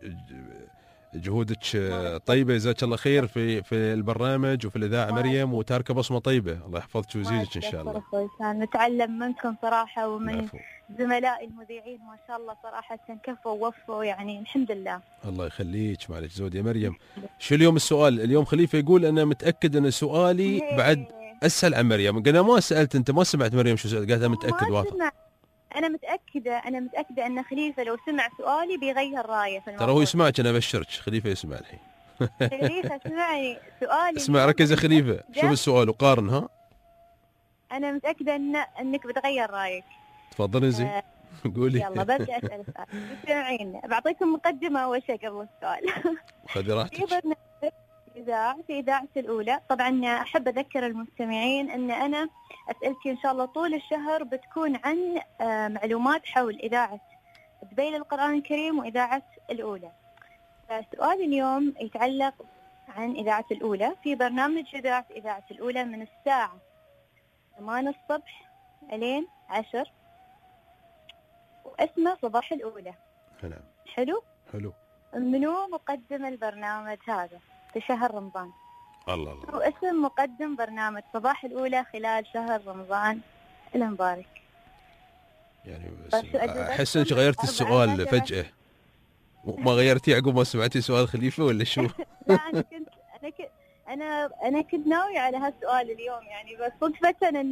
جهودك طيبه، جزاك الله خير في في البرنامج وفي الاذاعه مريم، وتاركه بصمه طيبه، الله يحفظك ويزيدك ان شاء الله. نتعلم منكم صراحه ومن زملائي المذيعين، ما شاء الله صراحه كفوا ووفوا، يعني الحمد لله. الله يخليك، معلش زود يا مريم. شو اليوم السؤال؟ اليوم خليفه يقول انا متاكد ان سؤالي بعد اسال عن مريم. قلنا ما سالت انت، ما سمعت مريم شو سالت؟ قالت متاكد واثق. انا متاكده انا متاكده ان خليفه لو سمع سؤالي بيغير رايه في الموضوع. ترى هو يسمعك، انا ابشرك. خليفه يسمع الحين. خليفه اسمعني سؤالي. اسمع ركز يا خليفه، شوف السؤال وقارن. ها انا متاكده ان انك بتغير رايك. تفضلي زين. آه قولي. يلا ببدا اسال سؤال. مستمعين بعطيكم مقدمه اول شيء قبل السؤال. خذي راحتك. في برنامج اذاعه في اذاعه الاولى، طبعا احب اذكر المستمعين ان انا اسئلتي ان شاء الله طول الشهر بتكون عن معلومات حول اذاعه دبي للقرآن الكريم واذاعه الاولى. فسؤال اليوم يتعلق عن اذاعه الاولى. في برنامج اذاعه اذاعه الاولى من الساعه ثمانية الصبح الين عشر، واسمه صباح الاولى. نعم. حلو؟ حلو. منو مقدم البرنامج هذا في شهر رمضان؟ الله الله. واسم مقدم برنامج صباح الأولى خلال شهر رمضان المبارك. يعني أحس إنك غيرت السؤال فجأة، ما غيرتيه عقب ما سمعتي سؤال خليفة ولا شو؟ لا أنا كنت أنا كنت أنا أنا كنت ناوية على هالسؤال اليوم يعني، بس صدفة إن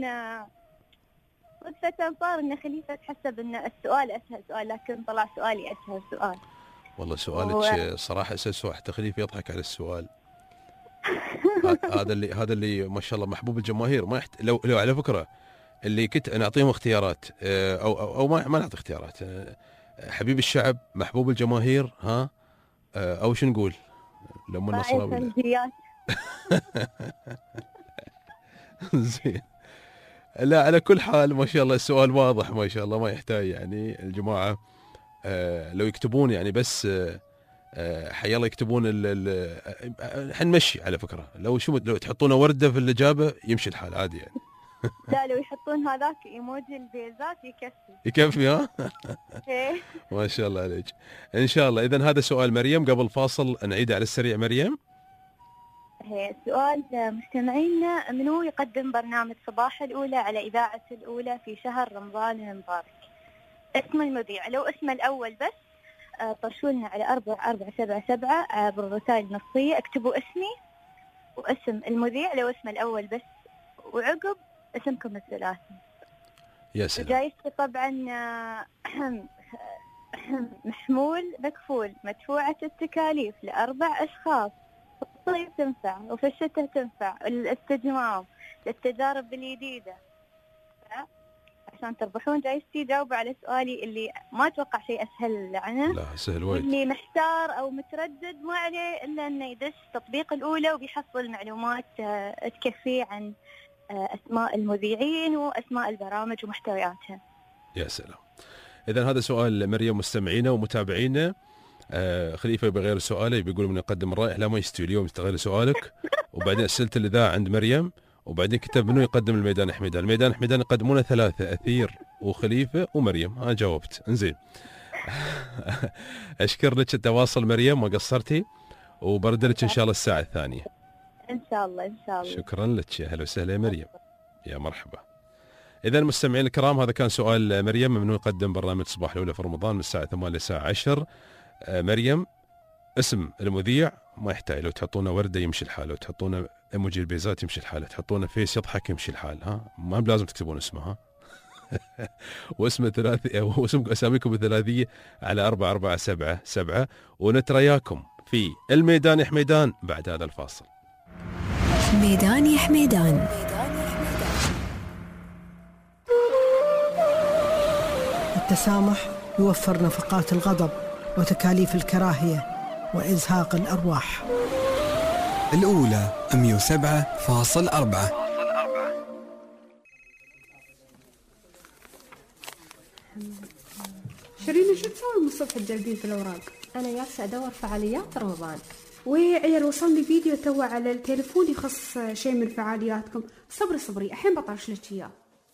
صدفة صار إن خليفة تحسب إن السؤال أسهل سؤال، لكن طلع سؤالي أسهل سؤال. والله سؤالك و... صراحة أساس واحد. خليفة يضحك على السؤال. هذا اللي هذا اللي ما شاء الله محبوب الجماهير. ما يحت... لو لو على فكرة اللي كنت نعطيهم اختيارات او او, أو ما, ما نعطي اختيارات. حبيب الشعب، محبوب الجماهير، ها او شو نقول لما نصر زين. لا على كل حال ما شاء الله السؤال واضح ما شاء الله، ما يحتاج يعني الجماعة آه لو يكتبون يعني بس آه آه حي الله يكتبون ال حنمشي على فكرة. لو شو لو تحطونه وردة في الإجابة يمشي الحال عادي يعني. لا لو يحطون هذاك ايموجي البيزات يكفي. يكفي ها؟ ما شاء الله عليك. إن شاء الله. إذن هذا سؤال مريم قبل فاصل نعيده على السريع. مريم سؤال مستمعينا، منو يقدم برنامج صباح الأولى على إذاعة الأولى في شهر رمضان المبارك؟ اسم المذيع. لو اسم الأول بس طرشوا لنا على أربعة أربعة سبعة سبعة عبر الرسائل النصية، اكتبوا اسمي واسم المذيع لو اسم الأول بس، وعقب اسمكم الثلاثي. يا سلام. جايزتي طبعا محمول مكفول مدفوعة التكاليف لأربع أشخاص. في الصيف تنفع وفي الشتاء تنفع، الاستجمام للتجارب الجديدة. عشان تربحون جايزتي جاوبوا على سؤالي اللي ما أتوقع شيء أسهل عنه. لا سهل وايد. اللي محتار أو متردد ما عليه إلا إنه يدش تطبيق الأولى وبيحصل معلومات تكفيه عن أسماء المذيعين وأسماء البرامج ومحتوياتها. يا سلام. إذن هذا سؤال مريم مستمعينا ومتابعينا. آه خليفة بغير سؤاله بيقول من يقدم الرائع. لا ما يستوي اليوم تغير سؤالك. وبعدين أسئلة الإذاعة عند مريم، وبعدين كتب منه يقدم الميدان حميدان. الميدان حميدان يقدمونه ثلاثة، أثير وخليفة ومريم. أنا جاوبت. انزين. أشكر لك التواصل مريم، ما قصرتي، وبرد لك إن شاء الله الساعة الثانية. إن شاء الله إن شاء الله. شكرا لك. يا هلا وسهلا يا مريم. يا مرحبا. إذا المستمعين الكرام هذا كان سؤال مريم، منو يقدم برنامج صباح الأولى في رمضان من الساعة ثمانية للساعة عشر. آه مريم اسم المذيع ما يحتاج، لو تحطونه وردة يمشي الحال، لو تحطونه ايموجي البيزات يمشي الحال، تحطونه فيس يضحك يمشي الحال. ها ما بلازم تكتبون اسمه. ها واسمه ثلاثي واسم اساميكم الثلاثيه على أربعة أربعة سبعة سبعة، ونترياكم في الميدان يا حميدان بعد هذا الفاصل. ميدان يا حميدان. التسامح يوفر نفقات الغضب وتكاليف الكراهية وإزهاق الأرواح. الأولى مئة وسبعة فاصل أربعة. شيرين شو تسوي من الصبح تجلبين في الأوراق؟ أنا جالسة أدور فعاليات رمضان. وي عيال وصلني فيديو تو على التليفون يخص شيء من فعالياتكم. صبري صبري الحين بطرش لك إياه.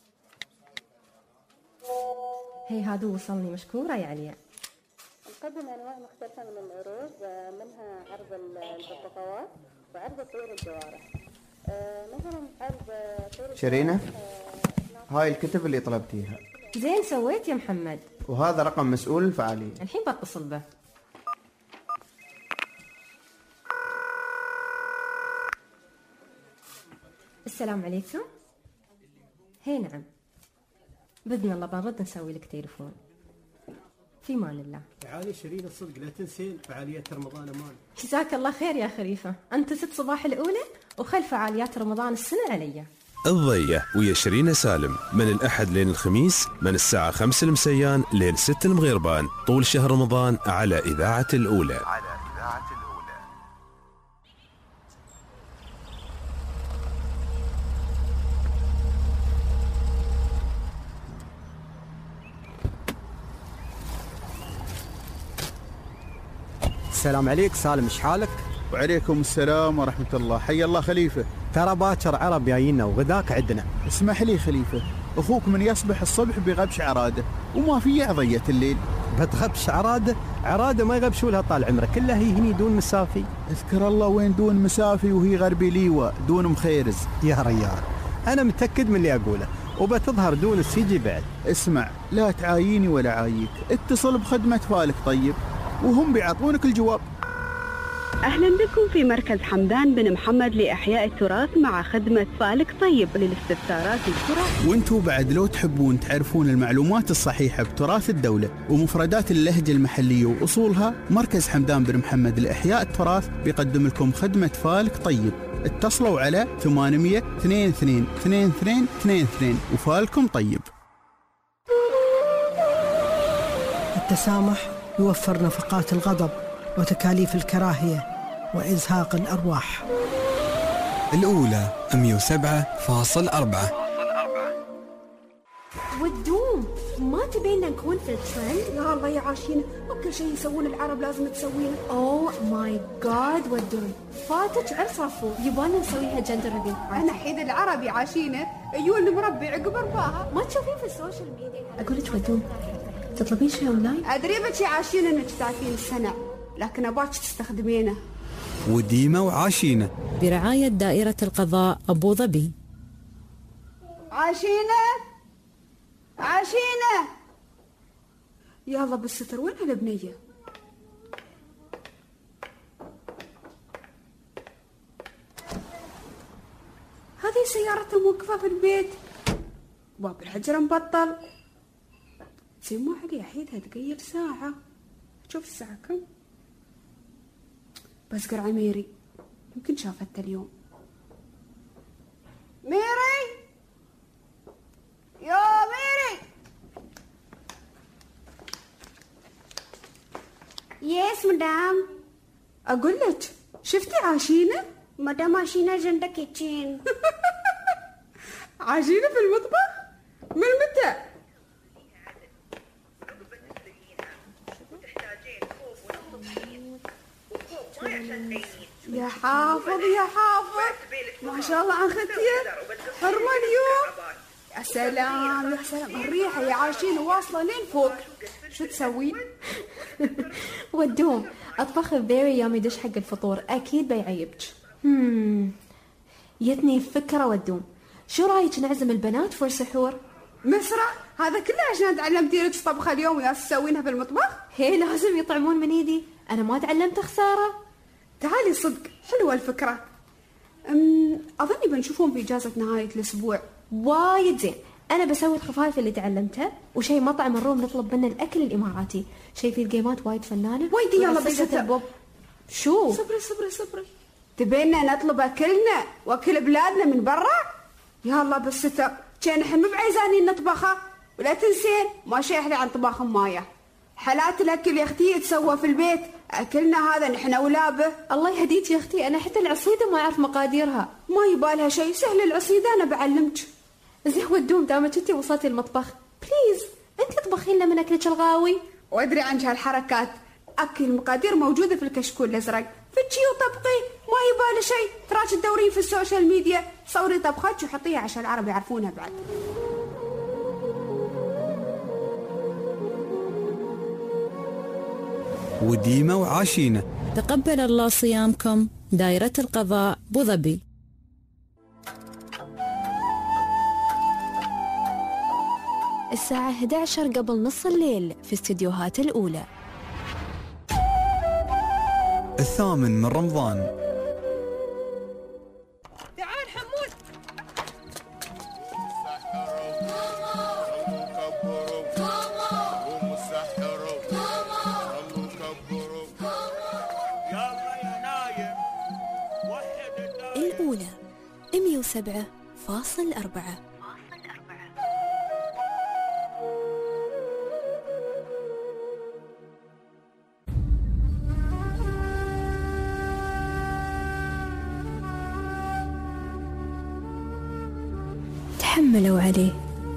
هي هذا وصلني. مشكورة يا عليا. نقدم أنواع مختلفة من العروض، منها عرض البطاقات وعرض طيور الجوارح. مثلا عرض طيور شيرينة هاي الكتب اللي طلبتيها. زين سويت يا محمد. وهذا رقم مسؤول الفعالية. الحين بتصل به. السلام عليكم. هي نعم، بإذن الله بنرد نسوي لك تليفون. في مان الله. تعالي شيرين الصدق لا تنسين فعاليات رمضان امان. جزاك الله خير يا خليفة، أنت ست صباح الأولى وخل فعاليات رمضان السنة علي. الضية ويا شيرين سالم من الأحد لين الخميس من الساعة خمسة المسيان لين ستة المغيربان طول شهر رمضان على إذاعة الأولى. على إذاعة الأولى. السلام عليك سالم، ايش حالك؟ وعليكم السلام ورحمة الله. حي الله خليفة. ترى باكر عرب جايينا وغداك عندنا. اسمح لي خليفة، أخوك من يصبح الصبح بغبش عرادة وما في عضية الليل. بتغبش عرادة؟ عرادة ما يغبشوا لها طال عمرك، كلها هي هني دون مسافي. اذكر الله وين دون مسافي وهي غربي ليوة دون مخيرز. يا ريال أنا متأكد من اللي أقوله، وبتظهر دون السيجي بعد. اسمع، لا تعاييني ولا عاييك، اتصل بخدمة فالك طيب وهم بيعطونك الجواب. أهلا بكم في مركز حمدان بن محمد لإحياء التراث مع خدمة فالك طيب للاستفسارات التراث. وانتوا بعد لو تحبون تعرفون المعلومات الصحيحة بتراث الدولة ومفردات اللهجة المحلية وأصولها، مركز حمدان بن محمد لإحياء التراث بيقدم لكم خدمة فالك طيب. اتصلوا على ثمانمية اثنين اثنين اثنين اثنين اثنين اثنين وفالكم طيب. التسامح يوفر نفقات الغضب وتكاليف الكراهية وإزهاق الأرواح. الأولى مية وسبعة فاصل أربعة. والدوم ما تبينا نكون في الترند؟ يا الله يا عاشين، وكل شيء يسوون العرب لازم تسوينه. اوه ماي جاد والدوم، فاتك عرس رفو، يبغالنا نسويها جندر ريفيو. انا حيد العربي عاشينه يقول مربي عقب رباها. ما تشوفين في السوشيال ميديا؟ اقول لك ودوم تطلبين شيء اونلاين؟ ادري بك يا عاشين انك تعرفين السنة، لكن اباك تستخدمينه. وديمة وعاشينة برعاية دائرة القضاء أبو ظبي. عاشينة عاشينة يلا بالستر، وين هالبنية؟ هذه سيارتها موقفة في البيت، باب الحجرة مبطل. زين ما علي أحيدها تقيل ساعة. شوف الساعة كم؟ بسقر على ميري، يمكن شافتها اليوم. ميري يا ميري. يس مدام. أقول لك شفتي عاشينة؟ مدام عاشينة جنب كيتشين. عاشينة في المطبخ؟ من متى؟ يا حافظ يا حافظ، ما شاء الله عن ختية حرمة اليوم. يا سلام يا سلام، الريحة يا عاشين واصلة لين فوق. شو تسوين؟ ودوم أطبخ بيري يوم يدش حق الفطور، أكيد بيعيبك. هم يتني فكرة ودوم، شو رايك نعزم البنات فور سحور؟ مسرة هذا كله عشان تعلمتي لك طبخة اليوم ويا تسوينها في المطبخ؟ هي لازم يطعمون من ايدي، أنا ما تعلمت خسارة. تعالي صدق حلوة الفكرة. أظني بنشوفهم في إجازة نهاية الأسبوع. وايد زين، أنا بسوي الخفايف اللي تعلمتها، وشي مطعم الروم نطلب منه الأكل الإماراتي، شي في الجيمات وايد فنانة. ويدي يلا بس شو؟ صبري صبري صبري، تبينا نطلب أكلنا وأكل بلادنا من برا؟ يلا بس ستر، كان نحن مو بعايزانين نطبخها، ولا تنسين ما شي أحلى عن طباخ مايا. حالات الأكل يا أختي يتسوى في البيت، أكلنا هذا نحن ولابه. الله يهديك يا أختي، أنا حتى العصيدة ما أعرف مقاديرها. ما يبالها شيء، سهل العصيدة أنا بعلمك. زين ودوم دامك انتي وصلتي المطبخ، بليز انتي اطبخين لنا من أكلك الغاوي. وأدري عنك هالحركات، أكل المقادير موجودة في الكشكول الأزرق، فتشي وطبقي ما يبالها شيء. تراك تدورين في السوشيال ميديا، صوري طبخات وحطيها عشان العرب يعرفونها بعد. وديمة وعاشينة. تقبل الله صيامكم. دائرة القضاء أبو ظبي. الساعة إحدى عشر قبل نص الليل في استديوهات الأولى. الثامن من رمضان. تعال حمود الأولى مية وسبعة فاصل أربعة. تحملوا عليه.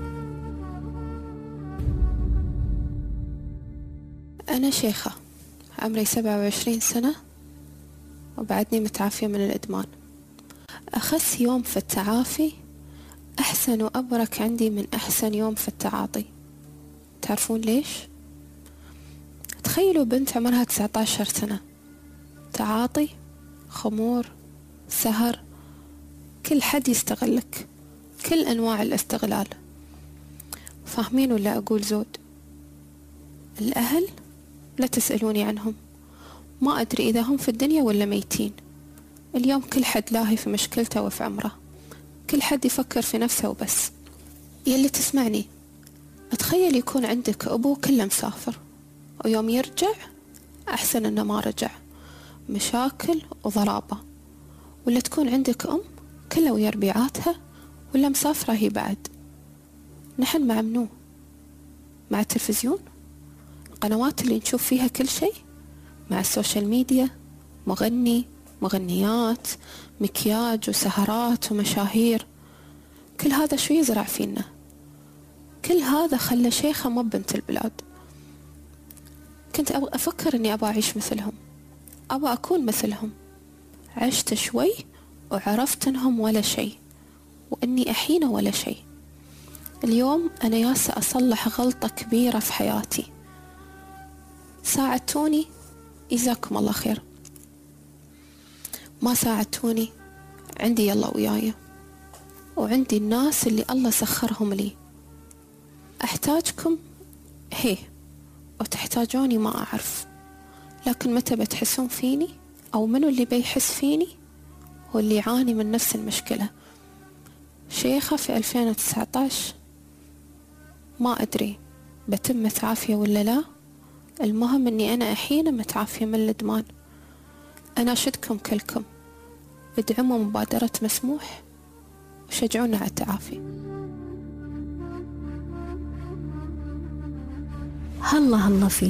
أنا شيخة عمري سبعة وعشرين سنة وبعدني متعافية من الإدمان. أخس يوم في التعافي أحسن وأبرك عندي من أحسن يوم في التعاطي. تعرفون ليش؟ تخيلوا بنت عمرها تسعة عشر سنة، تعاطي، خمور، سهر، كل حد يستغلك، كل أنواع الاستغلال. فاهمين ولا أقول زود؟ الأهل لا تسألوني عنهم، ما أدري إذا هم في الدنيا ولا ميتين. اليوم كل حد لاهي في مشكلته وفي عمره، كل حد يفكر في نفسه وبس. يلي تسمعني، أتخيل يكون عندك أبو كله مسافر ويوم يرجع أحسن إنه ما رجع، مشاكل وضرابة. ولا تكون عندك أم كلها ويا ربيعاتها ولا مسافرة هي بعد. نحن مع منو؟ مع التلفزيون، القنوات اللي نشوف فيها كل شيء، مع السوشيال ميديا، مغني، مغنيات، مكياج وسهرات ومشاهير. كل هذا شو يزرع فينا؟ كل هذا خلى شيخة ما بنت البلاد. كنت أبغى أفكر أني أبغى أعيش مثلهم، أبغى أكون مثلهم. عشت شوي وعرفت أنهم ولا شيء وأني أحينة ولا شيء. اليوم أنا ياسة أصلح غلطة كبيرة في حياتي. ساعدتوني، جزاكم الله خير. ما ساعدتوني، عندي يلا وياي، وعندي الناس اللي الله سخرهم لي. أحتاجكم هي وتحتاجوني ما أعرف، لكن متى بتحسون فيني أو منو اللي بيحس فيني هو اللي يعاني من نفس المشكلة. شيخة في ألفين وتسعة عشر، ما أدري بتم متعافية ولا لا. المهم أني أنا أحيانا متعافية من الإدمان. أناشدكم كلكم ادعموا مبادرة مسموح وشجعونا على التعافي. هلا هلا فيه.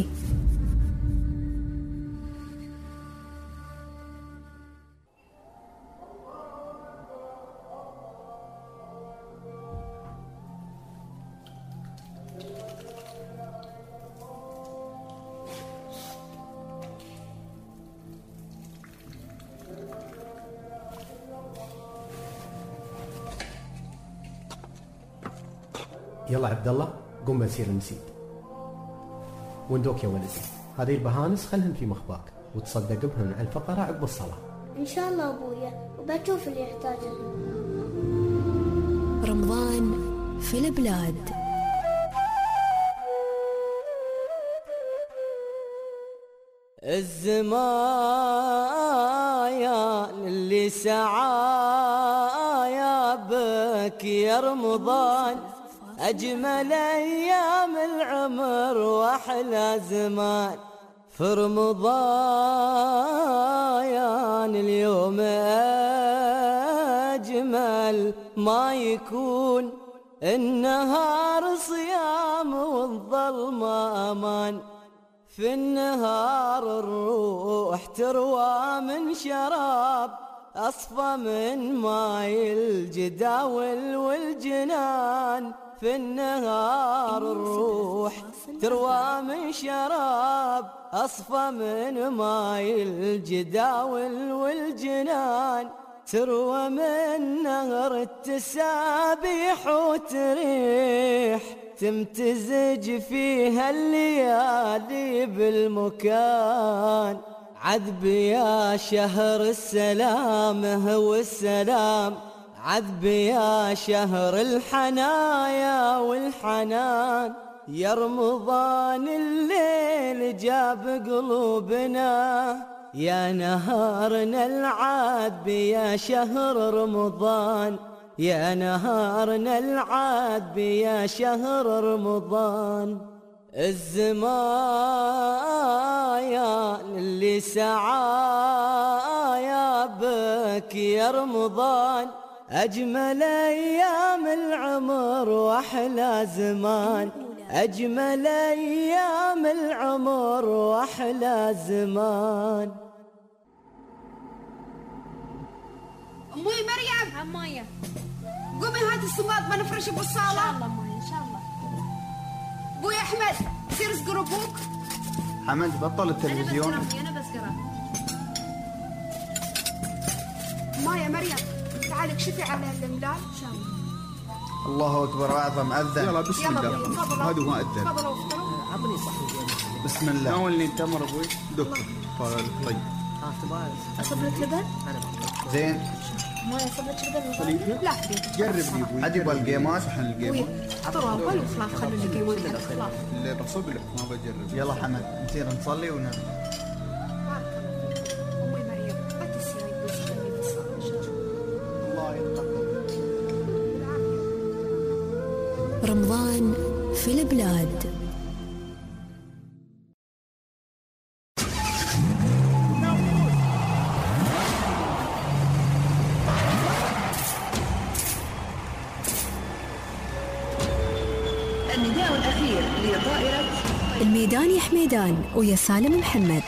يلا عبد الله قم بنسير المسيد. وندوك يا ولدي، هذه البهانس خلهن في مخباك وتصدق بهن على الفقراء عقب الصلاة. إن شاء الله أبويا، وبشوف اللي يحتاجه. رمضان في البلاد. الزمايا اللي سعايا بك يا رمضان، أجمل أيام العمر وأحلى زمان. في رمضان اليوم أجمل ما يكون، النهار صيام والظلم أمان. في النهار الروح تروى من شراب، أصفى من ماي الجداول والجنان. في النهار الروح تروى من شراب، أصفى من ماي الجداول والجنان. تروى من نهر التسابيح وتريح، تمتزج فيها الليالي بالمكان. عذب يا شهر السلام هو السلام، عذب يا شهر الحنايا والحنان. يا رمضان الليل جاب قلوبنا، يا نهارنا العذب يا شهر رمضان. يا نهارنا العذب يا شهر رمضان. الزمايا اللي سعايا غيابك يا رمضان أجمل أيام العمر وأحلى زمان، أجمل أيام العمر وأحلى زمان. أمي مريم عماية قومي هاتي الصماد بنفرش بالصالة. إن شاء الله أمي إن شاء الله. أبوي أحمد سير اسقر أبوك. حمد بطل التلفزيون. أنا بسقر أنا بسقر. مايا مريم تعالي اكشفي على الملال إن شاء الله. الله أكبر وأعظم أذن. يلا بسم الله. هذا هو أذن. تفضلوا افطروا. عطني صحن. بسم الله. ناولني التمر أبوي. دكتور. طيب. اه تبغى اصب لك لبن؟ زين. ما يصب لك لبن؟ لا جرب يا ابوي. عاد يبغى القيمات. صحن القيمات. اعطوا اول وخلاص خلوا لي قيمات الخلاف. اللي بصب لك ما بجرب. يلا حمد نصير نصلي ونام. أمي مريم لا تسيري بس خلي بالصلاة إن شاء الله. الله يتقبل. رمضان في البلاد. النداء الأخير لطائرة الميدان يا حميدان ويا سالم محمد.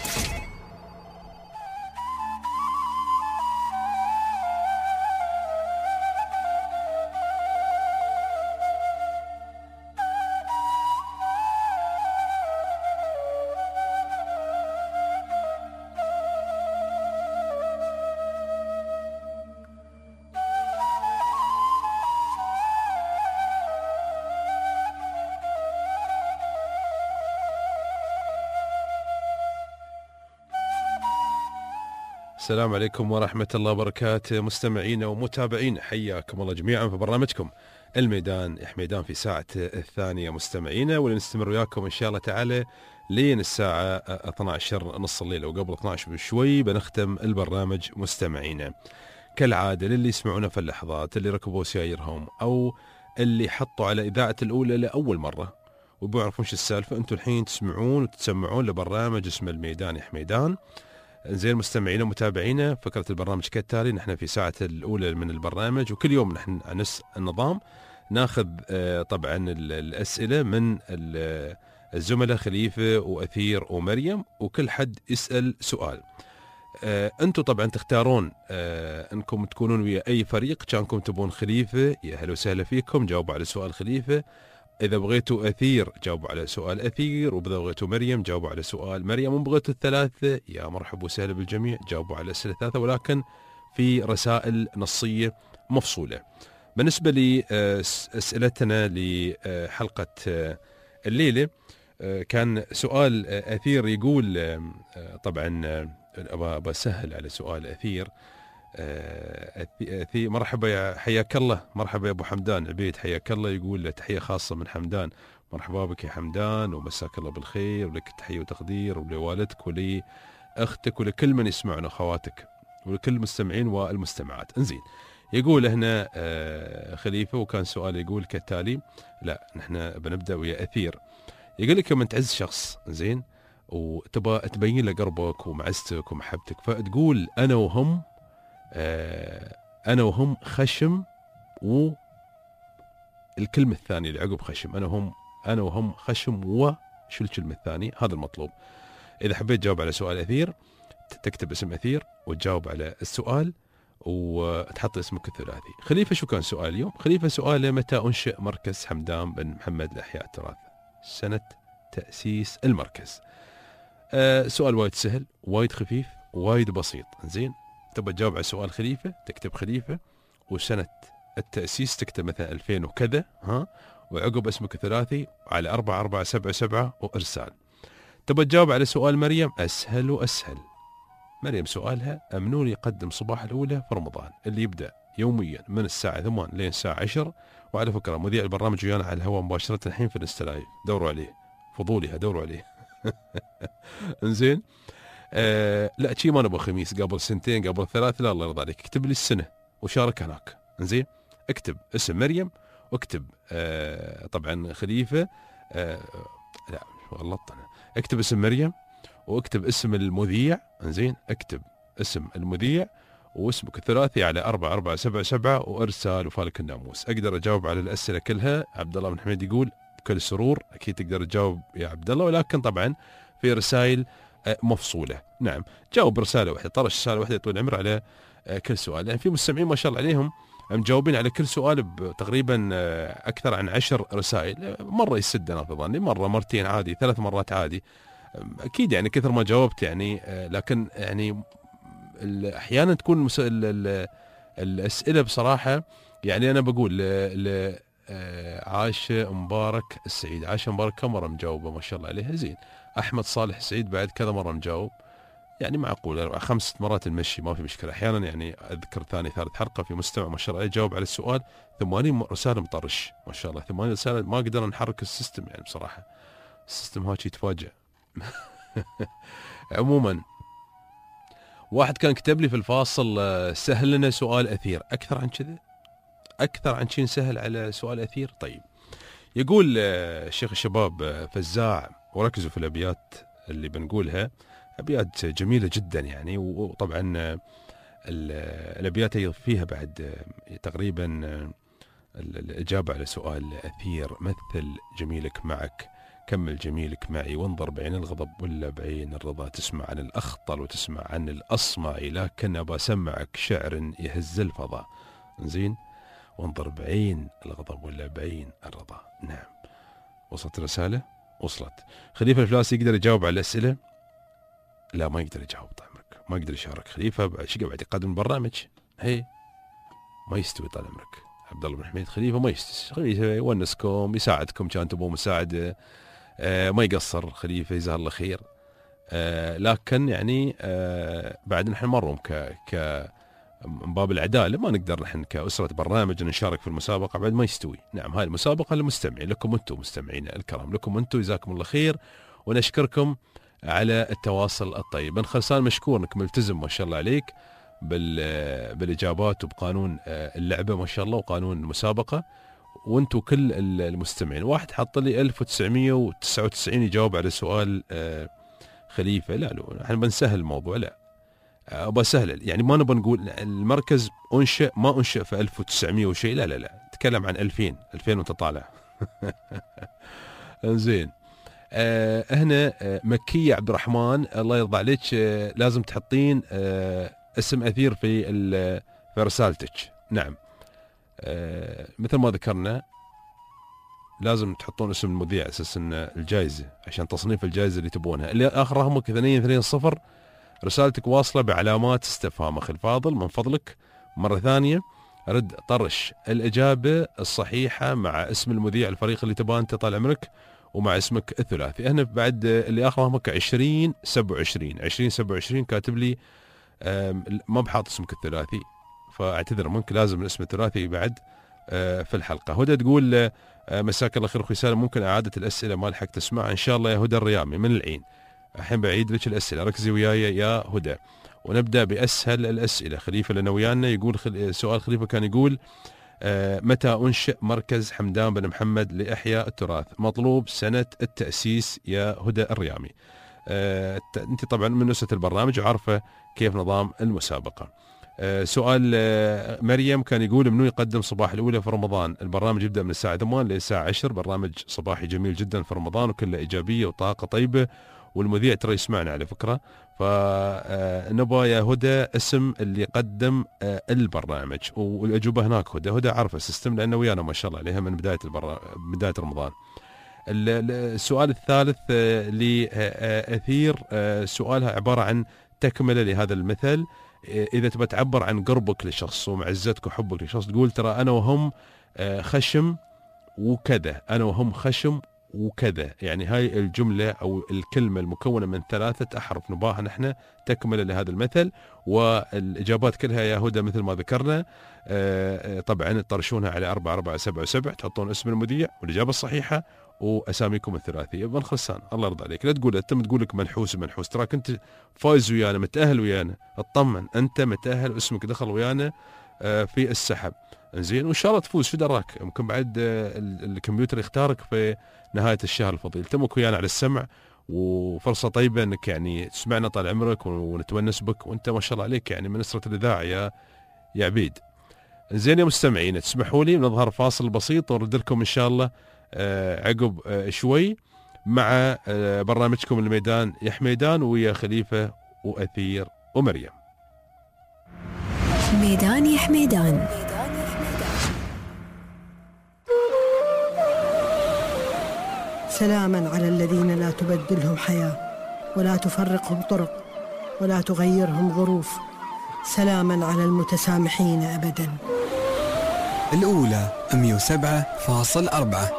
السلام عليكم ورحمة الله وبركاته مستمعينا ومتابعينا، حياكم الله جميعا في برنامجكم الميدان يا حميدان في ساعة الثانية مستمعينا، واللي نستمر وياكم إن شاء الله تعالى لين الساعة اثنتي عشرة نص الليل، وقبل اثنتي عشرة بشوي بنختم البرنامج مستمعينا. كالعادة للي يسمعونا في اللحظات، اللي ركبوا سيايرهم أو اللي حطوا على إذاعة الأولى لأول مرة ويبغوا يعرفون شو السالفة، أنتم الحين تسمعون وتسمعون لبرنامج اسمه الميدان يا حميدان. زين مستمعينا ومتابعينا، فكرة البرنامج كالتالي: نحن في ساعة الأولى من البرنامج وكل يوم نحن على نفس النظام ناخذ طبعا الأسئلة من الزملاء خليفة وأثير ومريم، وكل حد يسأل سؤال. أنتم طبعا تختارون أنكم تكونون ويا أي فريق. كانكم تبون خليفة، يا هلا وسهلا فيكم، جاوبوا على سؤال خليفة. إذا بغيتوا أثير جاوبوا على سؤال أثير، وإذا بغيتوا مريم جاوبوا على سؤال مريم، وبغيتوا الثلاثة يا مرحبا وسهلا بالجميع جاوبوا على أسئلة ثلاثة، ولكن في رسائل نصية مفصولة. بالنسبة لأسئلتنا لحلقة الليلة، كان سؤال أثير يقول، طبعا أبى أسهل على سؤال أثير. أثي مرحبا يا حياك الله، مرحبا يا ابو حمدان عبيد، حياك الله. يقول تحيه خاصه من حمدان، مرحبا بك يا حمدان ومساك الله بالخير، ولك تحيه وتقدير، ولوالدك ولاختك ولكل من يسمعنا، اخواتك ولكل المستمعين والمستمعات. انزين يقول هنا خليفه، وكان سؤال يقول كالتالي. لا نحن بنبدا ويا اثير. يقول لك يوم تعز شخص زين وتبغى تبين له قربك ومعزتك ومحبتك، فتقول انا وهم أنا وهم خشم، والكلمة الثانية اللي عقب خشم أنا وهم أنا وهم خشم وشو الكلمة الثانية؟ هذا المطلوب. إذا حبيت تجاوب على سؤال أثير تكتب اسم أثير وتجاوب على السؤال وتحط اسمك الثلاثي. خليفة شو كان سؤال اليوم؟ خليفة سؤاله: متى أنشئ مركز حمدان بن محمد لإحياء التراث؟ سنة تأسيس المركز. آه سؤال وايد سهل، وايد خفيف، وايد بسيط. زين تبغى تجاوب على سؤال خليفة تكتب خليفة، وسنة التأسيس تكتب مثلا ألفين وكذا، ها، وعقب اسمك الثلاثي على أربعة أربعة سبعة سبعة وإرسال. تبغى تجاوب على سؤال مريم، أسهل وأسهل. مريم سؤالها: أمنون يقدم صباح الأولى في رمضان اللي يبدأ يوميا من الساعة ثمانية لين الساعة عشرة. وعلى فكرة مذيع البرنامج ويانا على الهواء مباشرة الحين في الانستا لايف، دوروا عليه، فضولي دوروا عليه. انزين آه لا شي ما نبغى خميس قبل سنتين قبل ثلاث، لا الله يرضى عليك اكتب لي السنة وشارك هناك. انزين اكتب اسم مريم واكتب آه طبعا خليفة، آه لا غلطت انا، اكتب اسم مريم واكتب اسم المذيع. انزين اكتب اسم المذيع واسمك الثلاثي على أربعة أربعة سبعة سبعة وإرسال وفالك الناموس. أقدر أجاوب على الأسئلة كلها. عبد الله بن حميد يقول بكل سرور أكيد تقدر تجاوب يا عبد الله، ولكن طبعا في رسائل مفصولة. نعم جاوب رسالة واحدة، طرش رسالة واحدة طول العمر على كل سؤال، لأن يعني في مستمعين ما شاء الله عليهم مجاوبين على كل سؤال تقريبا أكثر عن عشر رسائل. مرة يسد أنا في ظني، مرة مرتين عادي، ثلاث مرات عادي أكيد، يعني كثر ما جاوبت يعني. لكن يعني أحيانا تكون ال ال الأسئلة بصراحة، يعني أنا بقول ل عاشة مبارك السعيد، عاشة مبارك كم مرة مجاوبة ما شاء الله عليها زين. أحمد صالح السعيد بعد كذا مرة مجاوب، يعني معقول خمس مرات المشي ما في مشكلة. أحيانا يعني أذكر ثاني ثالث حلقة في مستمع ما شاء الله جاوب على السؤال ثمانين رسالة مطرش ما شاء الله، ثمانين رسالة ما قدرنا نحرك السيستم يعني بصراحة، السيستم هاك يتفاجأ. عموما واحد كان كتب لي في الفاصل سهل لنا سؤال أثير، أكثر عن كذا أكثر عن شيء سهل على سؤال أثير. طيب يقول الشيخ الشباب فزاع، وركزوا في الأبيات اللي بنقولها، أبيات جميلة جدا يعني. وطبعا الأبيات فيها بعد تقريبا الإجابة على سؤال أثير. مثل جميلك معك، كمل جميلك معي، وانظر بعين الغضب ولا بعين الرضا، تسمع عن الأخطل وتسمع عن الأصمعي، لكن أبى أسمعك شعر يهز الفضاء. زين، وانظر بعين الغضب ولا بعين الرضا. نعم وصلت الرسالة؟ وصلت. خليفة الفلاسي يقدر يجاوب على الأسئلة؟ لا ما يقدر يجاوب طال عمرك، ما يقدر يشارك. خليفة شو بعد يقدم البرنامج؟ هي ما يستوي طال عمرك. عبد الله بن حميد خليفة ما يستوي، خليفة يونسكم يساعدكم، كان تبغوا مساعدة آه ما يقصر خليفة جزاه الله خير. آه لكن يعني آه بعد نحن مرهم ك ك من باب العدالة ما نقدر نحن كأسرة برنامج نشارك في المسابقة، بعد ما يستوي. نعم هاي المسابقة للمستمعين، لكم أنتم مستمعين الكرام، لكم أنتم جزاكم الله خير، ونشكركم على التواصل الطيب. بن خلصان مشكور انك ملتزم ما شاء الله عليك بال بالاجابات وبقانون اللعبه ما شاء الله وقانون المسابقه، وانتم كل المستمعين. واحد حط لي ألف وتسعمية وتسعة وتسعين يجاوب على سؤال خليفه. لا لا احنا بنسهل الموضوع، لا ابغى سهل يعني، ما نبغى نقول المركز انشئ ما انشئ في ألف وتسعمية وشيء، لا لا لا تكلم عن ألفين ألفين وانت طالع. زين. آه هنا آه مكية عبد الرحمن الله يرضى عليك، آه لازم تحطين آه اسم أثير في في رسالتك. نعم آه مثل ما ذكرنا لازم تحطون اسم المذيع أساس ان الجائزة عشان تصنيف الجائزة اللي تبونها. اللي آخر رقمك اثنين اثنين صفر، رسالتك واصلة بعلامات استفهام. أخي الفاضل من فضلك مرة ثانية رد طرش الإجابة الصحيحة مع اسم المذيع الفريق اللي تبان انت طال عمرك ومع اسمك الثلاثي. هنا بعد اللي اخر رقمك عشرين سبعة وعشرين عشرين سبعة وعشرين كاتب لي ما بحاط اسمك الثلاثي، فاعتذر منك، لازم الاسم الثلاثي بعد في الحلقه. هدى تقول مساك الله خير اخوي سالم، ممكن اعاده الاسئله ما لحقت تسمع؟ ان شاء الله يا هدى الريامي من العين. الحين بعيد لك الاسئله، ركزي وياي يا هدى ونبدا باسهل الاسئله. خليفه لنا ويانا يقول خل... سؤال خليفه كان يقول آه متى أنشئ مركز حمدان بن محمد لإحياء التراث؟ مطلوب سنة التأسيس يا هدى الريامي. آه أنت طبعا من أسرة البرنامج وعارفة كيف نظام المسابقة. آه سؤال آه مريم كان يقول منو يقدم صباح الأولى في رمضان؟ البرنامج يبدأ من الساعة ثمانية للساعة عشرة، برنامج صباحي جميل جدا في رمضان وكله إيجابية وطاقة طيبة، والمذيع ترى يسمعنا على فكرة. فنبغى يا هدى اسم اللي قدم البرنامج، والأجوبة هناك هدى هدى عارفة السيستم لأنه ويانا ما شاء الله عليها من بداية البرا... بداية رمضان. السؤال الثالث لأثير سؤالها عبارة عن تكملة لهذا المثل. إذا تبى تعبر عن قربك لشخص ومعزتك وحبك لشخص تقول ترى أنا وهم خشم وكذا، أنا وهم خشم وكذا، يعني هاي الجملة أو الكلمة المكونة من ثلاثة أحرف نباها نحن تكمل لهذا المثل. والإجابات كلها يا هدى مثل ما ذكرنا طبعا تطرشونها على أربعة أربعة سبعة سبعة، تحطون اسم المذيع والإجابة الصحيحة وأساميكم الثلاثية. بن خلصان الله يرضى عليك لا تقول أنت تقول لك منحوس منحوس، تراك أنت فايز ويانا متأهل ويانا، اطمن أنت متأهل واسمك دخل ويانا في السحب. زين وان شاء الله تفوز، شو دراك يمكن بعد الكمبيوتر يختارك في نهايه الشهر الفضيل. تمك ويانا على السمع وفرصة طيبة أنك يعني تسمعنا طال عمرك ونتونس بك، وأنت ما شاء الله عليك يعني من أسرة الإذاعة يا يا عبيد. زين يا مستمعين، تسمحوا لي نظهر فاصل بسيط ونرد لكم إن شاء الله آه عقب آه شوي مع آه برنامجكم الميدان يا حميدان ويا خليفة وأثير ومريم. ميدان يا حميدان. سلاما على الذين لا تبدلهم حياة ولا تفرقهم طرق ولا تغيرهم ظروف. سلاما على المتسامحين أبدا. الأولى مئة وسبعة فاصل أربعة.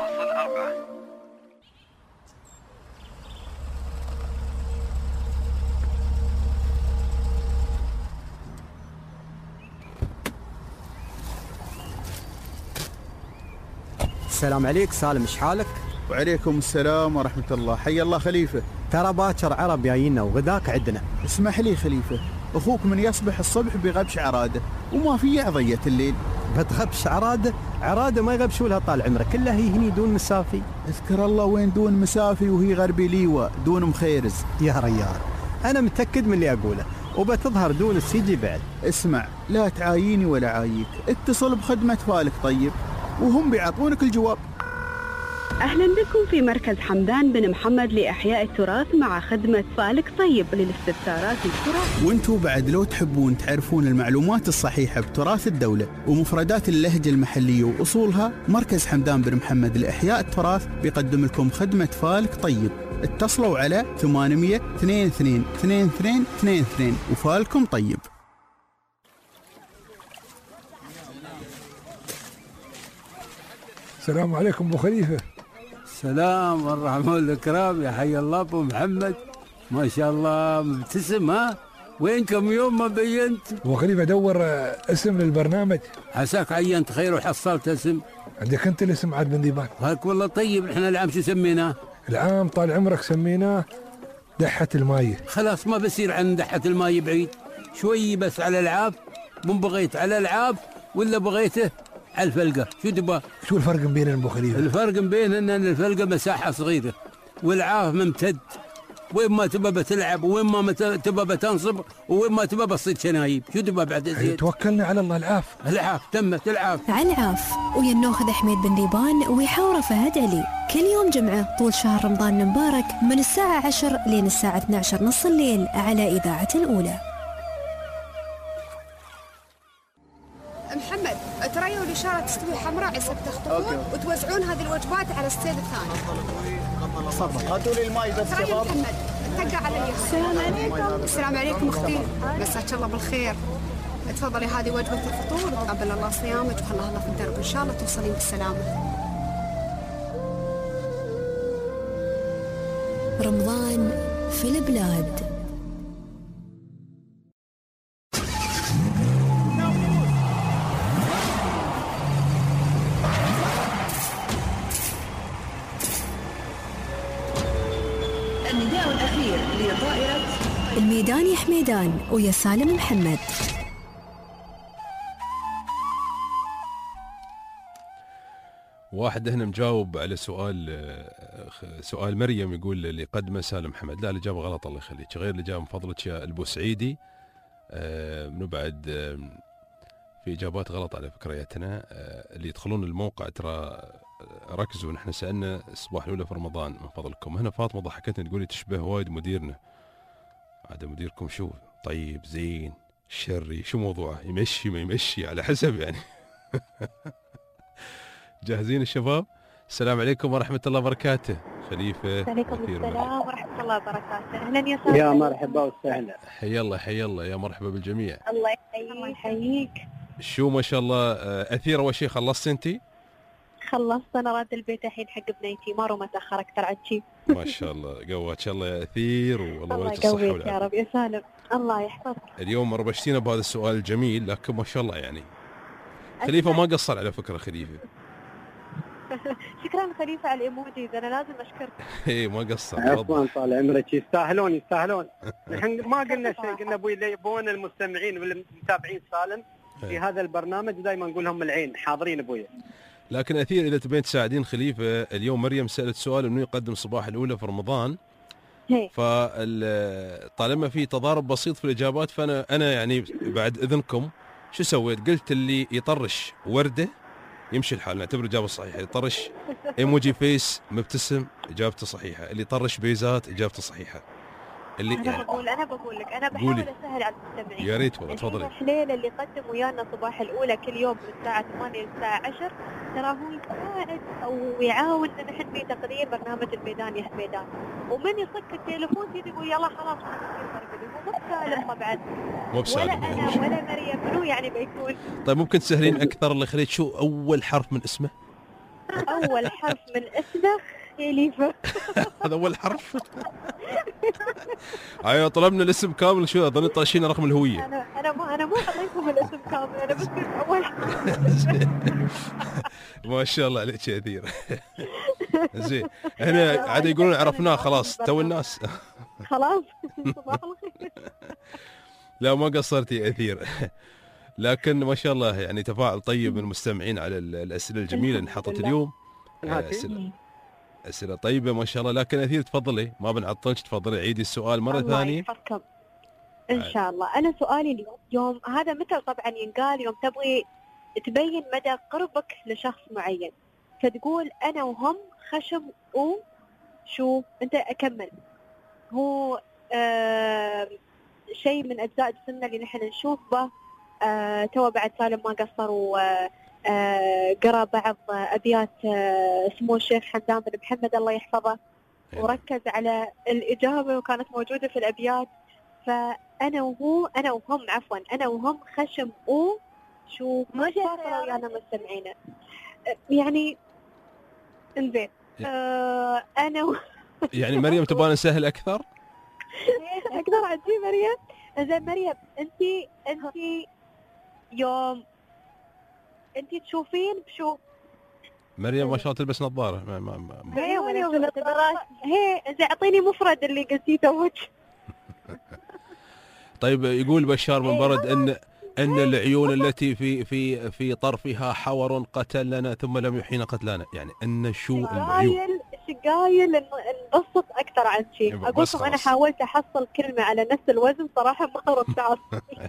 السلام عليك سالم، ايش حالك؟ وعليكم السلام ورحمة الله. حي الله خليفة. ترى باكر عرب جايينا وغداك عندنا. اسمح لي خليفة، أخوك من يصبح الصبح بغبش عرادة وما في عضية الليل. بتغبش عرادة؟ عرادة ما يغبشوا لها طال عمرك، كلها هي هني دون مسافي. اذكر الله وين دون مسافي وهي غربي ليوة دون مخيرز. يا ريال أنا متأكد من اللي أقوله، وبتظهر دون السيجي بعد. اسمع، لا تعاييني ولا عاييك، اتصل بخدمة فالك طيب وهم بيعطونك الجواب. أهلا بكم في مركز حمدان بن محمد لإحياء التراث مع خدمة فالك طيب للاستفسارات التراث. وانتوا بعد لو تحبون تعرفون المعلومات الصحيحة بتراث الدولة ومفردات اللهجة المحلية وأصولها، مركز حمدان بن محمد لإحياء التراث بيقدم لكم خدمة فالك طيب. اتصلوا على ثمانمئة اثنين اثنين اثنين اثنين اثنين اثنين وفالكم طيب. السلام عليكم ابو خليفه. السلام والرحمة والإكرام، يا حي الله أبو محمد، ما شاء الله مبتسم. ها وين كم يوم ما بينت؟ أبو خليفة دور اسم للبرنامج. عساك عينت خير وحصلت اسم. عندك أنت الاسم عاد بن ذيبان. هاك والله طيب. احنا العام شو سميناه؟ العام طال عمرك سميناه دحة الماي. خلاص ما بصير عن دحة الماي بعيد شوي، بس على العاب. مو بغيت على العاب ولا بغيته على الفلقة؟ شو تبغى؟ شو الفرق بيننا ابو خليفة؟ الفرق بين ان الفلقة مساحة صغيرة والعاف ممتد، وين ما تبى بتلعب وين ما تبى بتنصب وين ما تبى بتصيد شنايب. شو تبى بعد زيد؟ توكلنا على الله. العاف العاف تمت العاف. على العاف ويا ناخذ حميد بن ذيبان ويحاوره فهد علي كل يوم جمعة طول شهر رمضان المبارك من الساعة عشر لين الساعة اثني عشر نص الليل على إذاعة الأولى. محمد تريوا الإشارة تستوي حمراء عساك تخطفون وتوزعون هذه الوجبات على الستيل الثاني. تفضل. هاتوا لي الماي بس شباب. محمد اتقى علي. السلام عليكم. السلام عليكم اختي، مساك الله بالخير. تفضلي هذه وجبة الفطور وتقبل الله صيامك وخلها الله في الدرب إن شاء الله توصلين بالسلامة. رمضان في البلاد. النداء الأخير لطائرة الميدان يا حميدان ويا سالم محمد. واحد هنا مجاوب على سؤال سؤال مريم، يقول اللي قدمه سالم محمد. لا الإجابة غلط الله يخليك، غير الإجابة من فضلك يا البوسعيدي. منو بعد في إجابات غلط على فكرياتنا. اللي يدخلون الموقع ترى ركزوا، نحن سألنا الصباح الأولى في رمضان من فضلكم. هنا فاطمة ضحكتنا تقولي تشبه وايد مديرنا. هذا مديركم شو طيب زين شري شو موضوعه؟ يمشي ما يمشي على حسب يعني. جاهزين الشباب؟ السلام عليكم ورحمة الله وبركاته. خليفة. عليكم السلام ورحمة الله وبركاته. أهلا يا سلام. يا مرحبا وسهلا. حي الله حي الله، يا مرحبا بالجميع. الله يحييك. الله يحييك. شو ما شاء الله. أثير أول شيء خلصت أنتي؟ خلصت أنا، راد البيت الحين حق بنيتي، ما رو ما تأخر أكثر عن شي. ما شاء الله قوات الله يا أثير، والله الله يقويك يا رب يا سالم. الله يحفظك. اليوم ربشتينا بهذا السؤال الجميل، لكن ما شاء الله يعني خليفة ما قصر على فكرة. خليفة شكرا خليفة على الإيموجيز، أنا لازم أشكرك. إيه ما قصر. عفوا طال عمرك، يستاهلون يستاهلون. نحن ما قلنا شيء، قلنا ابوي اللي يبون المستمعين والمتابعين سالم في هذا البرنامج دائما نقول لهم العين حاضرين ابوي. لكن أثير إذا تبين تساعدين خليفة، اليوم مريم سألت سؤال إنه يقدم صباح الأولى في رمضان فطالما في تضارب بسيط في الاجابات، فانا انا يعني بعد اذنكم شو سويت؟ قلت اللي يطرش ورده يمشي الحال، نعتبر اجابه صحيحه. يطرش ايموجي فيس مبتسم اجابته صحيحه، اللي يطرش بيزات اجابته صحيحه. اللي انا يعني بقول انا بقول لك انا بحاول اسهل على المستمعين. يا ريت والله تفضلي. الحليل اللي يقدم ويانا صباح الاولى كل يوم من الساعه ثمانية للساعه عشرة، ترى هو يساعد او يعاون ان نحن في تقدير برنامج الميدان يا ميدان، ومن يصك التليفون يجي يقول يلا خلاص مو بسالم طبعا. مو بسالم ولا انا ولا مريم، منو يعني بيكون؟ طيب ممكن تسهلين اكثر اللي خليت شو اول حرف من اسمه؟ اول حرف من اسمه خليفه. هذا اول حرف؟ ايوه طلبنا الاسم كامل، شو اظن طاشين رقم الهويه. انا انا ما انا مو اعطيكم الاسم كامل، انا بس قلت اول حرف. ما شاء الله عليك يا اثير. زين هنا عاد يقولون عرفناه خلاص تو الناس. خلاص صباح الخير. لا ما قصرتي يا اثير. لكن ما شاء الله يعني تفاعل طيب من المستمعين على الاسئله الجميله اللي انحطت اليوم. اسئله اسئله طيبه ما شاء الله. لكن اثير تفضلي، ما بنعطلك، تفضلي عيدي السؤال مره الله ثانيه. يحفظكم ان شاء الله. انا سؤالي اليوم، يوم هذا مثل طبعا ينقال يوم تبغي تبين مدى قربك لشخص معين، فتقول انا وهم خشم وشو انت اكمل. هو آه شيء من اجزاء السنه اللي نحن نشوف به. آه تو بعد سالم ما قصر وقرا آه بعض ابيات آه سمو الشيخ حمدان بن محمد الله يحفظه، وركز على الاجابه وكانت موجوده في الابيات. فانا وهو انا وهم عفوا انا وهم خشم و شو ما شاء ويانا مستمعينا يعني. انزين آه انا و... يعني مريم تبغى نسهل اكثر؟ اقدر عندي مريم. زين مريم انت انت يوم انت تشوفين بشو مريم ما شاء الله تلبس نظاره. ما ما ما هي ولا هي زين اعطيني مفرد اللي قلتيه توك. طيب يقول بشار من برد ان ان العيون التي في في في طرفها حور قتلنا ثم لم يحين قتلانا، يعني ان شو العيون؟ شقايل نبسط اكثر عن شيء. اقول لكم انا حاولت احصل كلمه على نفس الوزن صراحه ما ربطت.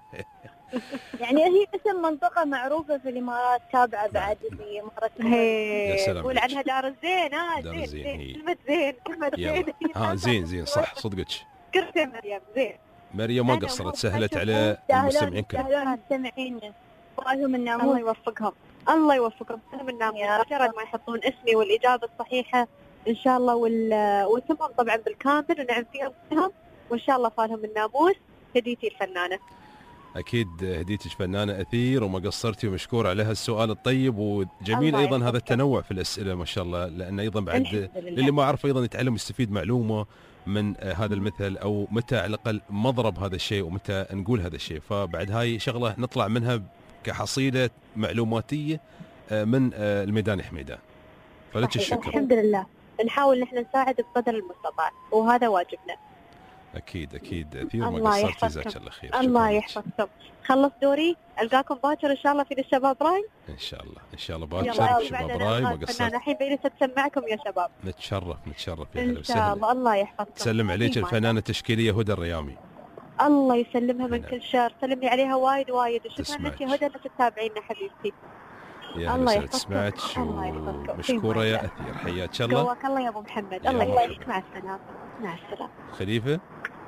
يعني هي اسم منطقه معروفه في الامارات، تابعه بعد في امارات. يقول عنها دار الزين. اه زين زين كلمه زين كلمه زين. اه زين زين صح صدقك. كرت مريم زين. مريم ما قصرت، سهلت على المستمعين كلهم. المستمعين سؤالهم الناموس. الله يوفقهم الله يوفقهم. سلم الناموس مجرد ما يحطون اسمي والاجابه الصحيحه ان شاء الله واسمهم طبعا بالكامل ونعم فيهم كلهم، وان شاء الله فالهم الناموس. هديتي الفنانه. اكيد هديتك فنانه اثير وما قصرتي، ومشكور على هالسؤال الطيب وجميل ايضا هذا التنوع في الاسئله ما شاء الله، لان ايضا بعد للي ما اعرف ايضا يتعلم يستفيد معلومه من هذا المثل، او متى على الاقل مضرب هذا الشيء ومتى نقول هذا الشيء. فبعد هاي شغله نطلع منها كحصيله معلوماتيه من الميدان حميدان. فلك الشكر. الحمد لله نحاول نحن نساعد بقدر المستطاع وهذا واجبنا. اكيد اكيد اثير ما قصرتي، جزاك الله خير. الله يحفظكم. خلص دوري القاكم باكر ان شاء الله في الشباب راي. ان شاء الله ان شاء الله باكر في الشباب راي ما قصرت. الحين بجلس اسمعكم يا شباب. نتشرف نتشرف يا ان شاء الله. الله يحفظكم. تسلم عليك الفنانه التشكيليه هدى الريامي. الله يسلمها من كل شر، سلمي عليها وايد وايد. وشكرا لك يا هدى انك تتابعينا حبيبتي. يا الله يحفظك. سمعت ومشكوره يا اثير، حياك الله. قواك الله يا ابو محمد. الله يحفظك. مع السلامه. مع السلامه. خليفه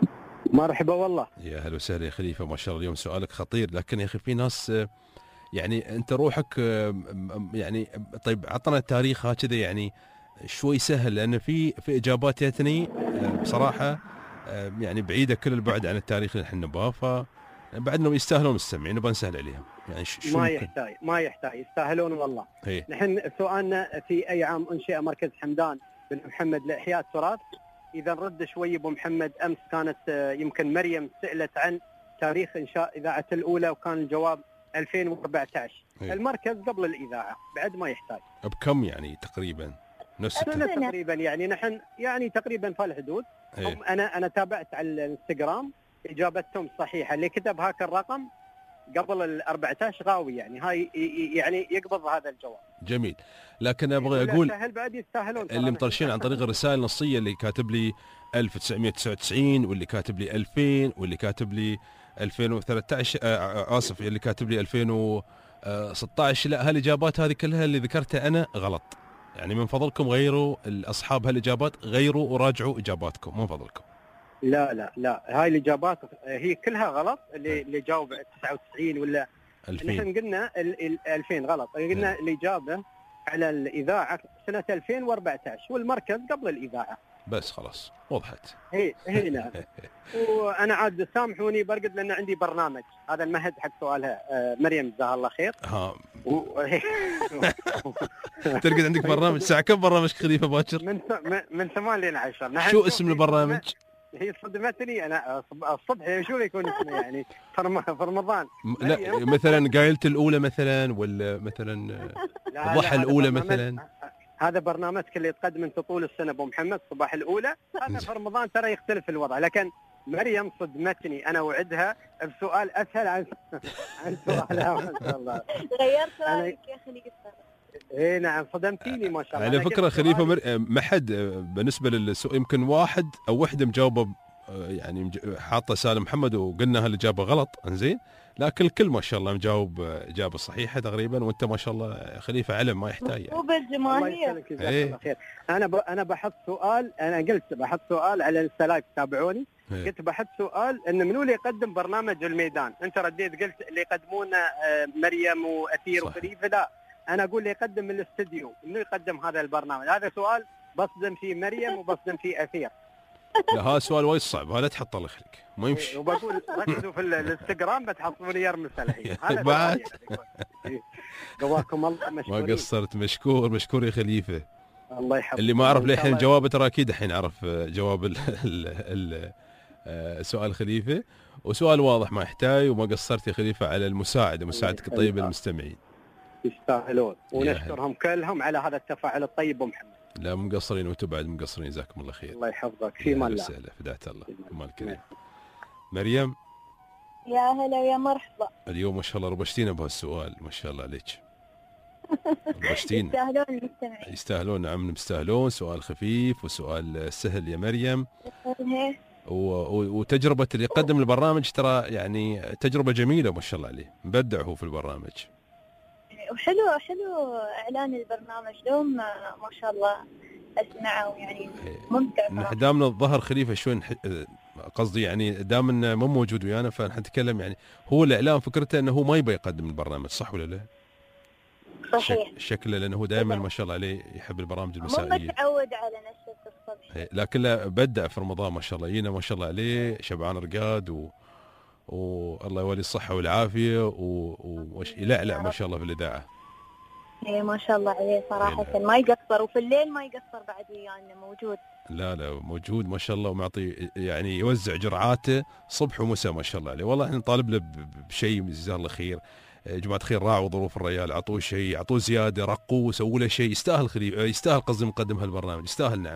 مرحبا والله. يا هلا وسهلا يا خليفه، ما شاء الله اليوم سؤالك خطير. لكن يا اخي في ناس يعني انت روحك يعني طيب عطنا التاريخ هكذا يعني شوي سهل، لان في في اجابات جاتني بصراحه يعني بعيده كل البعد عن التاريخ اللي احنا نبغاه، ف بعد انهم يستاهلون مستمعين نبغى نسهل عليهم. يعني شو ما يحتاج ما يحتاج يستاهلون والله. هي. نحن سؤالنا في اي عام انشئ مركز حمدان بن محمد لاحياء التراث؟ اذا نرد شوي ابو محمد، امس كانت يمكن مريم سالت عن تاريخ انشاء اذاعه الاولى وكان الجواب ألفين وأربعة عشر. هي. المركز قبل الاذاعه بعد ما يحتاج. بكم يعني تقريبا؟ نفس السنه تقريبا يعني نحن يعني تقريبا في الحدود. انا انا تابعت على الانستغرام اجابتهم صحيحه، اللي كتب هاك الرقم قبل ال أربعة عشر غاوي، يعني هاي يعني يقبض هذا الجواب. جميل، لكن ابغى اقول سهل بعد يستاهلون اللي مطرشين عن طريق الرسائل النصيه، اللي كاتب لي ألف وتسعمية وتسعة وتسعين، واللي كاتب لي ألفين، واللي كاتب لي ألفين وثلاثة عشر، آه اسف اللي كاتب لي ألفين وستة عشر، لا هالاجابات هذه كلها اللي ذكرتها انا غلط. يعني من فضلكم غيروا الاصحاب هالاجابات، غيروا وراجعوا اجاباتكم من فضلكم. لا لا لا، هاي الاجابات هي كلها غلط. اللي اللي جاوب تسعة وتسعين ولا ألفين، نحن قلنا ال ألفين غلط. قلنا الاجابه على الاذاعه سنه ألفين وأربعة عشر، والمركز قبل الاذاعه. بس خلاص وضحت. هي هي نعم. وانا عاد سامحوني برقد لان عندي برنامج، هذا المهد حق سؤالها آه مريم جزاها الله خير. ها و... ترقد عندك برنامج الساعه كم برنامج خليفه باكر؟ من من ثمانية ل عشرة. شو اسم البرنامج؟ هي صدمتني انا الصبح، شو يكون اسمه يعني في رمضان؟ لا مثلا قايلة الاولى مثلا، ولا مثلا الضحى الاولى مثلا. هذا برنامج اللي يتقدم انت طول السنه ابو محمد، صباح الاولى. هذا في رمضان ترى يختلف الوضع، لكن مريم صدمتني، انا وعدها بسؤال اسهل عن عن سؤالها ما شاء الله. غيرت رايك يا خليفه. اي نعم صدمتيني ما شاء الله. على فكره خليفه مر... ما حد بالنسبه للسؤال يمكن واحد او وحده مجاوبه، يعني حاطه سالم محمد وقلنا هالاجابه غلط، انزين، لكن الكل ما شاء الله مجاوب اجابه صحيحه تقريبا، وانت ما شاء الله خليفه علم ما يحتاج يعني. وبالجماهير. ايه. انا ب... انا بحط سؤال، انا قلت بحط سؤال على السلايف، تابعوني. ايه. قلت بحط سؤال ان منو اللي يقدم برنامج الميدان، انت رديت قلت اللي يقدمونه مريم واثير وخليفه. لا، انا اقول اللي يقدم من الاستديو، منو يقدم هذا البرنامج. هذا سؤال بصدم فيه مريم وبصدم فيه اثير. لا هذا سؤال وايد صعب، هذا تحط الله يخليك ما يمشي. وبقول ركزوا في الانستغرام بتحصلون يرمس الحين. هذا بعد قواكم الله مشكورين. ما قصرت، مشكور مشكور يا خليفه. الله يحفظك. اللي ما عرف للحين الجواب ترى اكيد الحين عرف جواب ال ال ال سؤال خليفه، وسؤال واضح ما يحتاج، وما قصرت يا خليفه على المساعده، مساعدتك الطيبه للمستمعين. يستاهلون، ونشكرهم كلهم على هذا التفاعل الطيب ابو محمد. لا مقصرين، وانتم بعد مقصرين، جزاكم الله خير. الله يحفظك. في مان الله. سهله فدات الله مال الكريم. مريم يا هلا ويا مرحبا. اليوم ما شاء الله ربشتينا بهالسؤال، ما شاء الله عليك. ربشتينا. يستاهلون المستمعين. يستاهلون، نعم يستاهلون. سؤال خفيف وسؤال سهل يا مريم. وتجربه اللي يقدم البرنامج ترى يعني تجربه جميله ما شاء الله عليه، مبدع هو في البرنامج. وحلو حلو اعلان البرنامج دوم ما شاء الله اسمعه، يعني ممتع. نحن دامنا الظهر خليفه شوي قصدي يعني دامنا مو موجود ويانا، فنتكلم يعني هو الاعلام فكرته انه هو ما يبي يقدم البرنامج، صح ولا لا؟ صحيح. شكله لانه هو دائما ما شاء الله عليه يحب البرامج المسائيه، مو متعود على نشرة الصبح. لكن لا بدع في رمضان ما شاء الله، ينا ما شاء الله عليه شبعان رقاد و والله يولي الصحة والعافية ويلعلع ما شاء الله في الإذاعة. ايه ما شاء الله عليه صراحة، ما يقصر، وفي الليل ما يقصر بعد ويانا موجود. لا لا موجود ما شاء الله، ومعطي يعني يوزع جرعاته صبح ومساء ما شاء الله عليه. والله احنا نطالب له بشيء جزاه الله خير، يا جماعة الخير راعوا ظروف الرجال، اعطوه شيء، اعطوه زيادة، رقوه، سووا له شيء، يستاهل خليل، يستاهل قصدي مقدم هالبرنامج، يستاهل نعم.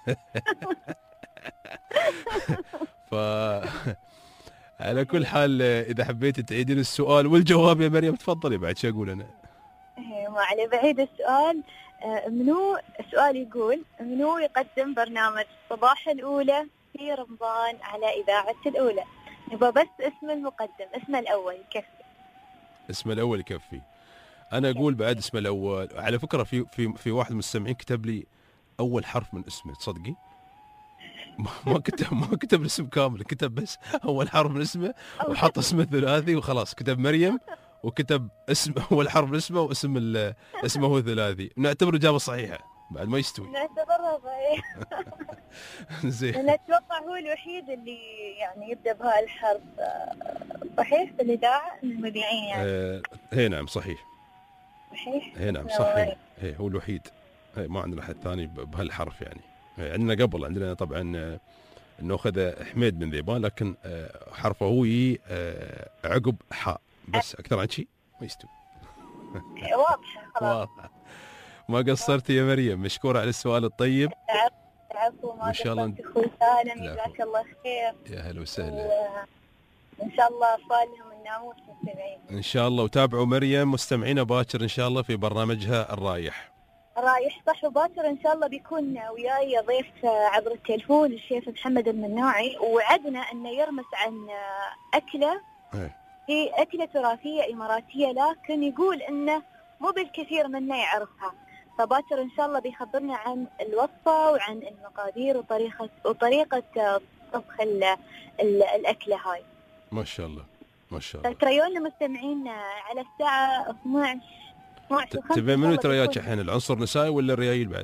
ف على كل حال إذا حبيت تعيدين السؤال والجواب يا مريم تفضلي بعد شو أقول أنا؟ ما عليه بعيد السؤال. منو السؤال يقول منو يقدم برنامج صباح الأولى في رمضان على إذاعة الأولى؟ نبغى بس اسم المقدم، اسمه الأول يكفي. اسمه الأول يكفي. أنا أقول بعد اسمه الأول. على فكرة في في في واحد من المستمعين كتب لي أول حرف من اسمه، تصدقي؟ ما كتب ما كتب الاسم كامل، كتب بس اول حرف من اسمه وحط اسمه الثلاثي وخلاص، كتب مريم وكتب اسم اول حرف من اسمه واسم اسمه هو ثلاثي. نعتبر اجابه صحيحه بعد ما يستوي. نعتبرها صحيح. زين. انا اتوقع هو الوحيد اللي يعني يبدا بهاي الحرف صحيح في الاذاعه من المذيعين يعني. آه هي نعم صحيح. صحيح. هي نعم صحيح. هي هو الوحيد. هي ما عندنا احد ثاني بهالحرف يعني. عندنا قبل عندنا طبعا انه اخذ حميد بن ذيبان، لكن حرفه هو عقب حاء بس، اكثر عن شيء ما يستوي. واضحه خلاص. واضحه. ما قصرتي يا مريم، مشكوره على السؤال الطيب. العفو. ما ان شاء الله اخوي سالم جزاك الله خير. يا هلا وسهلا. وان شاء الله صالهم ان ناموس مستمعين. ان شاء الله. وتابعوا مريم مستمعينا باكر ان شاء الله في برنامجها الرايح. رايح صح، وباكر ان شاء الله بيكون وياي ضيف عبر التلفون الشيف محمد المناعي، ووعدنا انه يرمس عن اكله هي اكله تراثيه اماراتيه، لكن يقول انه مو بالكثير منا يعرفها. فباكر ان شاء الله بيخبرنا عن الوصفه وعن المقادير وطريقه وطريقه طبخ ال ال الاكله هاي. ما شاء الله ما شاء الله. تريون مستمعين على الساعه اثنعش تبي منو ترياك الحين، العنصر النسائي ولا الريايل بعد؟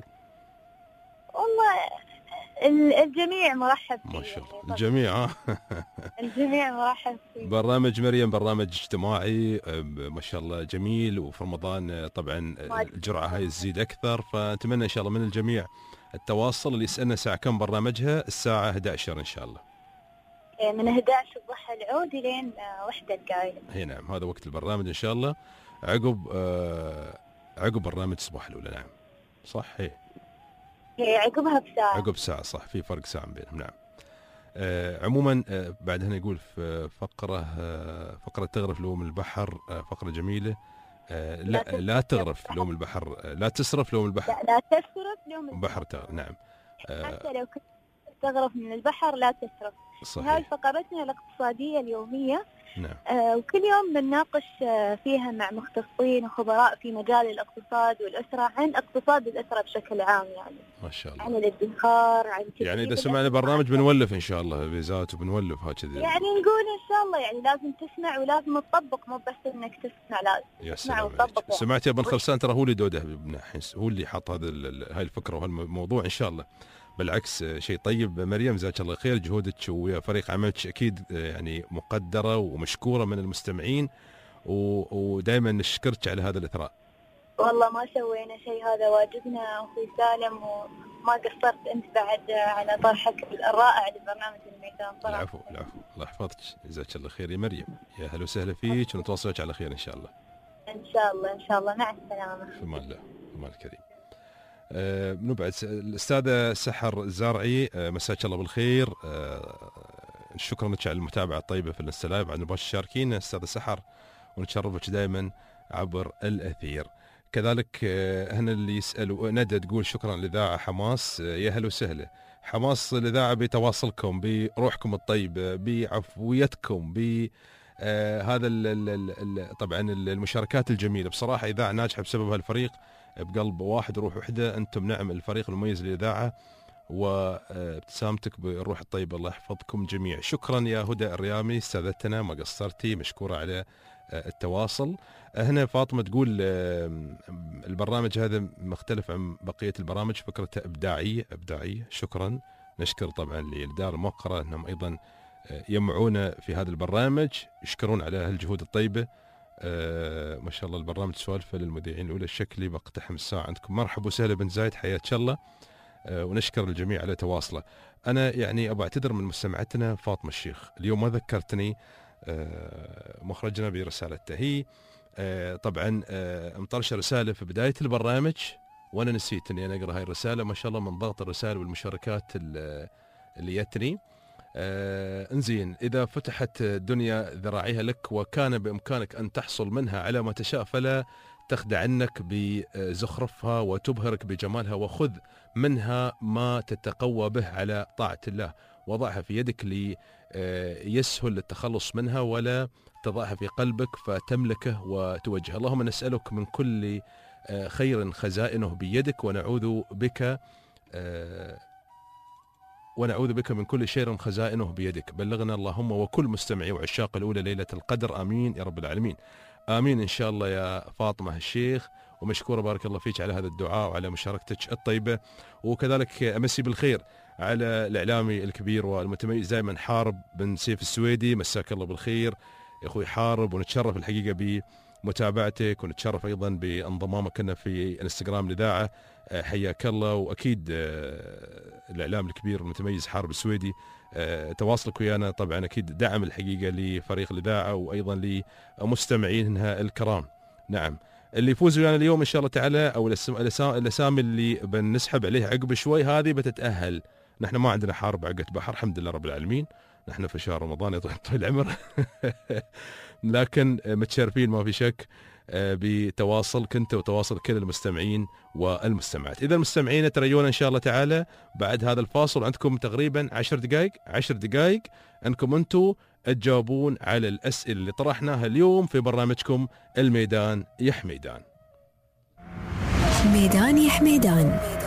والله الجميع مرحب فيه. ما شاء الله الجميع. ها الجميع مرحب فيه. برنامج مريم برنامج اجتماعي ما شاء الله جميل، وفي رمضان طبعا الجرعه هاي تزيد اكثر، فنتمنى ان شاء الله من الجميع التواصل. اللي يسالنا الساعه كم برنامجها؟ الساعه إحدى عشر ان شاء الله، من إحدى عشر الضحى العودي لين واحدة القايلة. اي نعم، هذا وقت البرنامج ان شاء الله، عقب آه عقب برنامج صباح الأولى. نعم صح. هي هي عقبها بساعة. عقب ساعة صح، في فرق ساعة بينهم. نعم. آه عموما آه بعد هنا يقول في فقرة آه فقرة تغرف لوم البحر، آه فقرة جميلة. آه لا لا, لا تغرف لوم البحر، آه لا تسرف لوم البحر. لا, لا تسرف لوم البحر. تغرف. نعم. آه حتى لو كنت تغرف من البحر لا تسرف. صحيح. هاي فقرتنا الاقتصادية اليومية. نعم. آه وكل يوم بنناقش آه فيها مع مختصين وخبراء في مجال الاقتصاد والأسرة، عن اقتصاد الأسرة بشكل عام يعني. ما شاء الله. عن الادخار، عن يعني إذا سمعنا برنامج بنولف إن شاء الله فيزات وبنولف هكذا. يعني نقول إن شاء الله يعني لازم تسمع ولازم تطبق، مو بس إنك تسمع، لازم تسمع وتطبق. سمعت يا ابن خلصان ترى هو اللي دوده الحين، هو اللي حط هذا هاي الفكرة وهالموضوع إن شاء الله. بالعكس شيء طيب. مريم جزاك الله خير، جهودك ويا فريق عملك اكيد يعني مقدره ومشكوره من المستمعين، ودائما نشكرك على هذا الاثراء. والله ما سوينا شيء، هذا واجبنا اخوي سالم، وما قصرت انت بعد على طرحك الرائع لبرنامج الميدان صراحه. العفو العفو، الله يحفظك، جزاك الله خير يا مريم. يا هلا وسهلا فيك، ونتواصلك على خير ان شاء الله. ان شاء الله ان شاء الله، مع السلامه. في امان الله، في امان الكريم. آه نبعد الأستاذة سحر الزارعي، آه مساك الله بالخير. آه شكرا لك على المتابعة الطيبة في الانستلايف، بعد نبغى تشاركين أستاذة سحر، ونتشرفك دائما عبر الأثير. كذلك آه هنا اللي يسألوا ندى تقول شكرا للإذاعة حماس. آه يا هلا وسهلا. حماس الإذاعة بتواصلكم، بروحكم الطيبة، بعفويتكم، ب آه هذا ال ال ال طبعا المشاركات الجميلة. بصراحة إذاعة ناجحة بسبب هالفريق، بقلب واحد روح وحده. انتم نعم الفريق المميز للاذاعه، وابتسامتك بالروح الطيبه. الله يحفظكم جميع. شكرا يا هدى الريامي استاذتنا، ما قصرتي، مشكوره على التواصل. هنا فاطمه تقول البرنامج هذا مختلف عن بقيه البرامج، فكرته ابداعيه ابداعيه. شكرا. نشكر طبعا للدار الموقره انهم ايضا يمعونا في هذا البرنامج، يشكرون على هالجهود الطيبه. آه ما شاء الله البرنامج سوالفه للمذيعين الاولى الشكلي. بقتحم الساعه عندكم. مرحبا وسهلا بن زايد، حياك الله. آه ونشكر الجميع على تواصله. انا يعني ابغى اعتذر من مستمعتنا فاطمه الشيخ، اليوم ما ذكرتني آه مخرجنا برسالته. هي آه طبعا آه مطرشه رساله في بدايه البرنامج، وانا نسيت اني انا اقرا هاي الرساله. ما شاء الله من ضغط الرسائل والمشاركات اللي جتني. آه انزين، إذا فتحت الدنيا ذراعيها لك وكان بإمكانك أن تحصل منها على ما تشاء، فلا تخدعنك بزخرفها وتبهرك بجمالها، وخذ منها ما تتقوى به على طاعة الله، وضعها في يدك ليسهل التخلص منها، ولا تضعها في قلبك فتملكه وتوجه. اللهم نسألك من كل خير خزائنه بيدك، ونعوذ بك آه ونعوذ بك من كل شر خزائنه بيدك. بلغنا اللهم وكل مستمعي وعشاق الأولى ليلة القدر، آمين يا رب العالمين. آمين إن شاء الله يا فاطمة الشيخ، ومشكورة بارك الله فيك على هذا الدعاء وعلى مشاركتك الطيبة. وكذلك أمسي بالخير على الإعلامي الكبير والمتميز دائما حارب بن سيف السويدي، مساك الله بالخير يا أخوي حارب، ونتشرف الحقيقة بمتابعتك، ونتشرف أيضا بانضمامك لنا في انستغرام الإذاعة. حياك الله. واكيد الاعلام الكبير المتميز حارب السويدي، تواصلك ويانا طبعا اكيد دعم الحقيقه لفريق الاذاعه، وايضا لمستمعينها الكرام. نعم، اللي يفوز ويانا اليوم ان شاء الله تعالى، او الاسامي اللي بنسحب عليها عقب شوي، هذه بتتاهل. نحن ما عندنا حارب عقد بحر الحمد لله رب العالمين، نحن في شهر رمضان يا طويل العمر. لكن متشرفين ما في شك بتواصلك انت وتواصل كل المستمعين والمستمعات. اذا المستمعين ترجونا ان شاء الله تعالى بعد هذا الفاصل عندكم تقريبا عشر دقائق عشر دقائق انكم انتم تجاوبون على الاسئله اللي طرحناها اليوم في برنامجكم الميدان يا حميدان. ميدان يا حميدان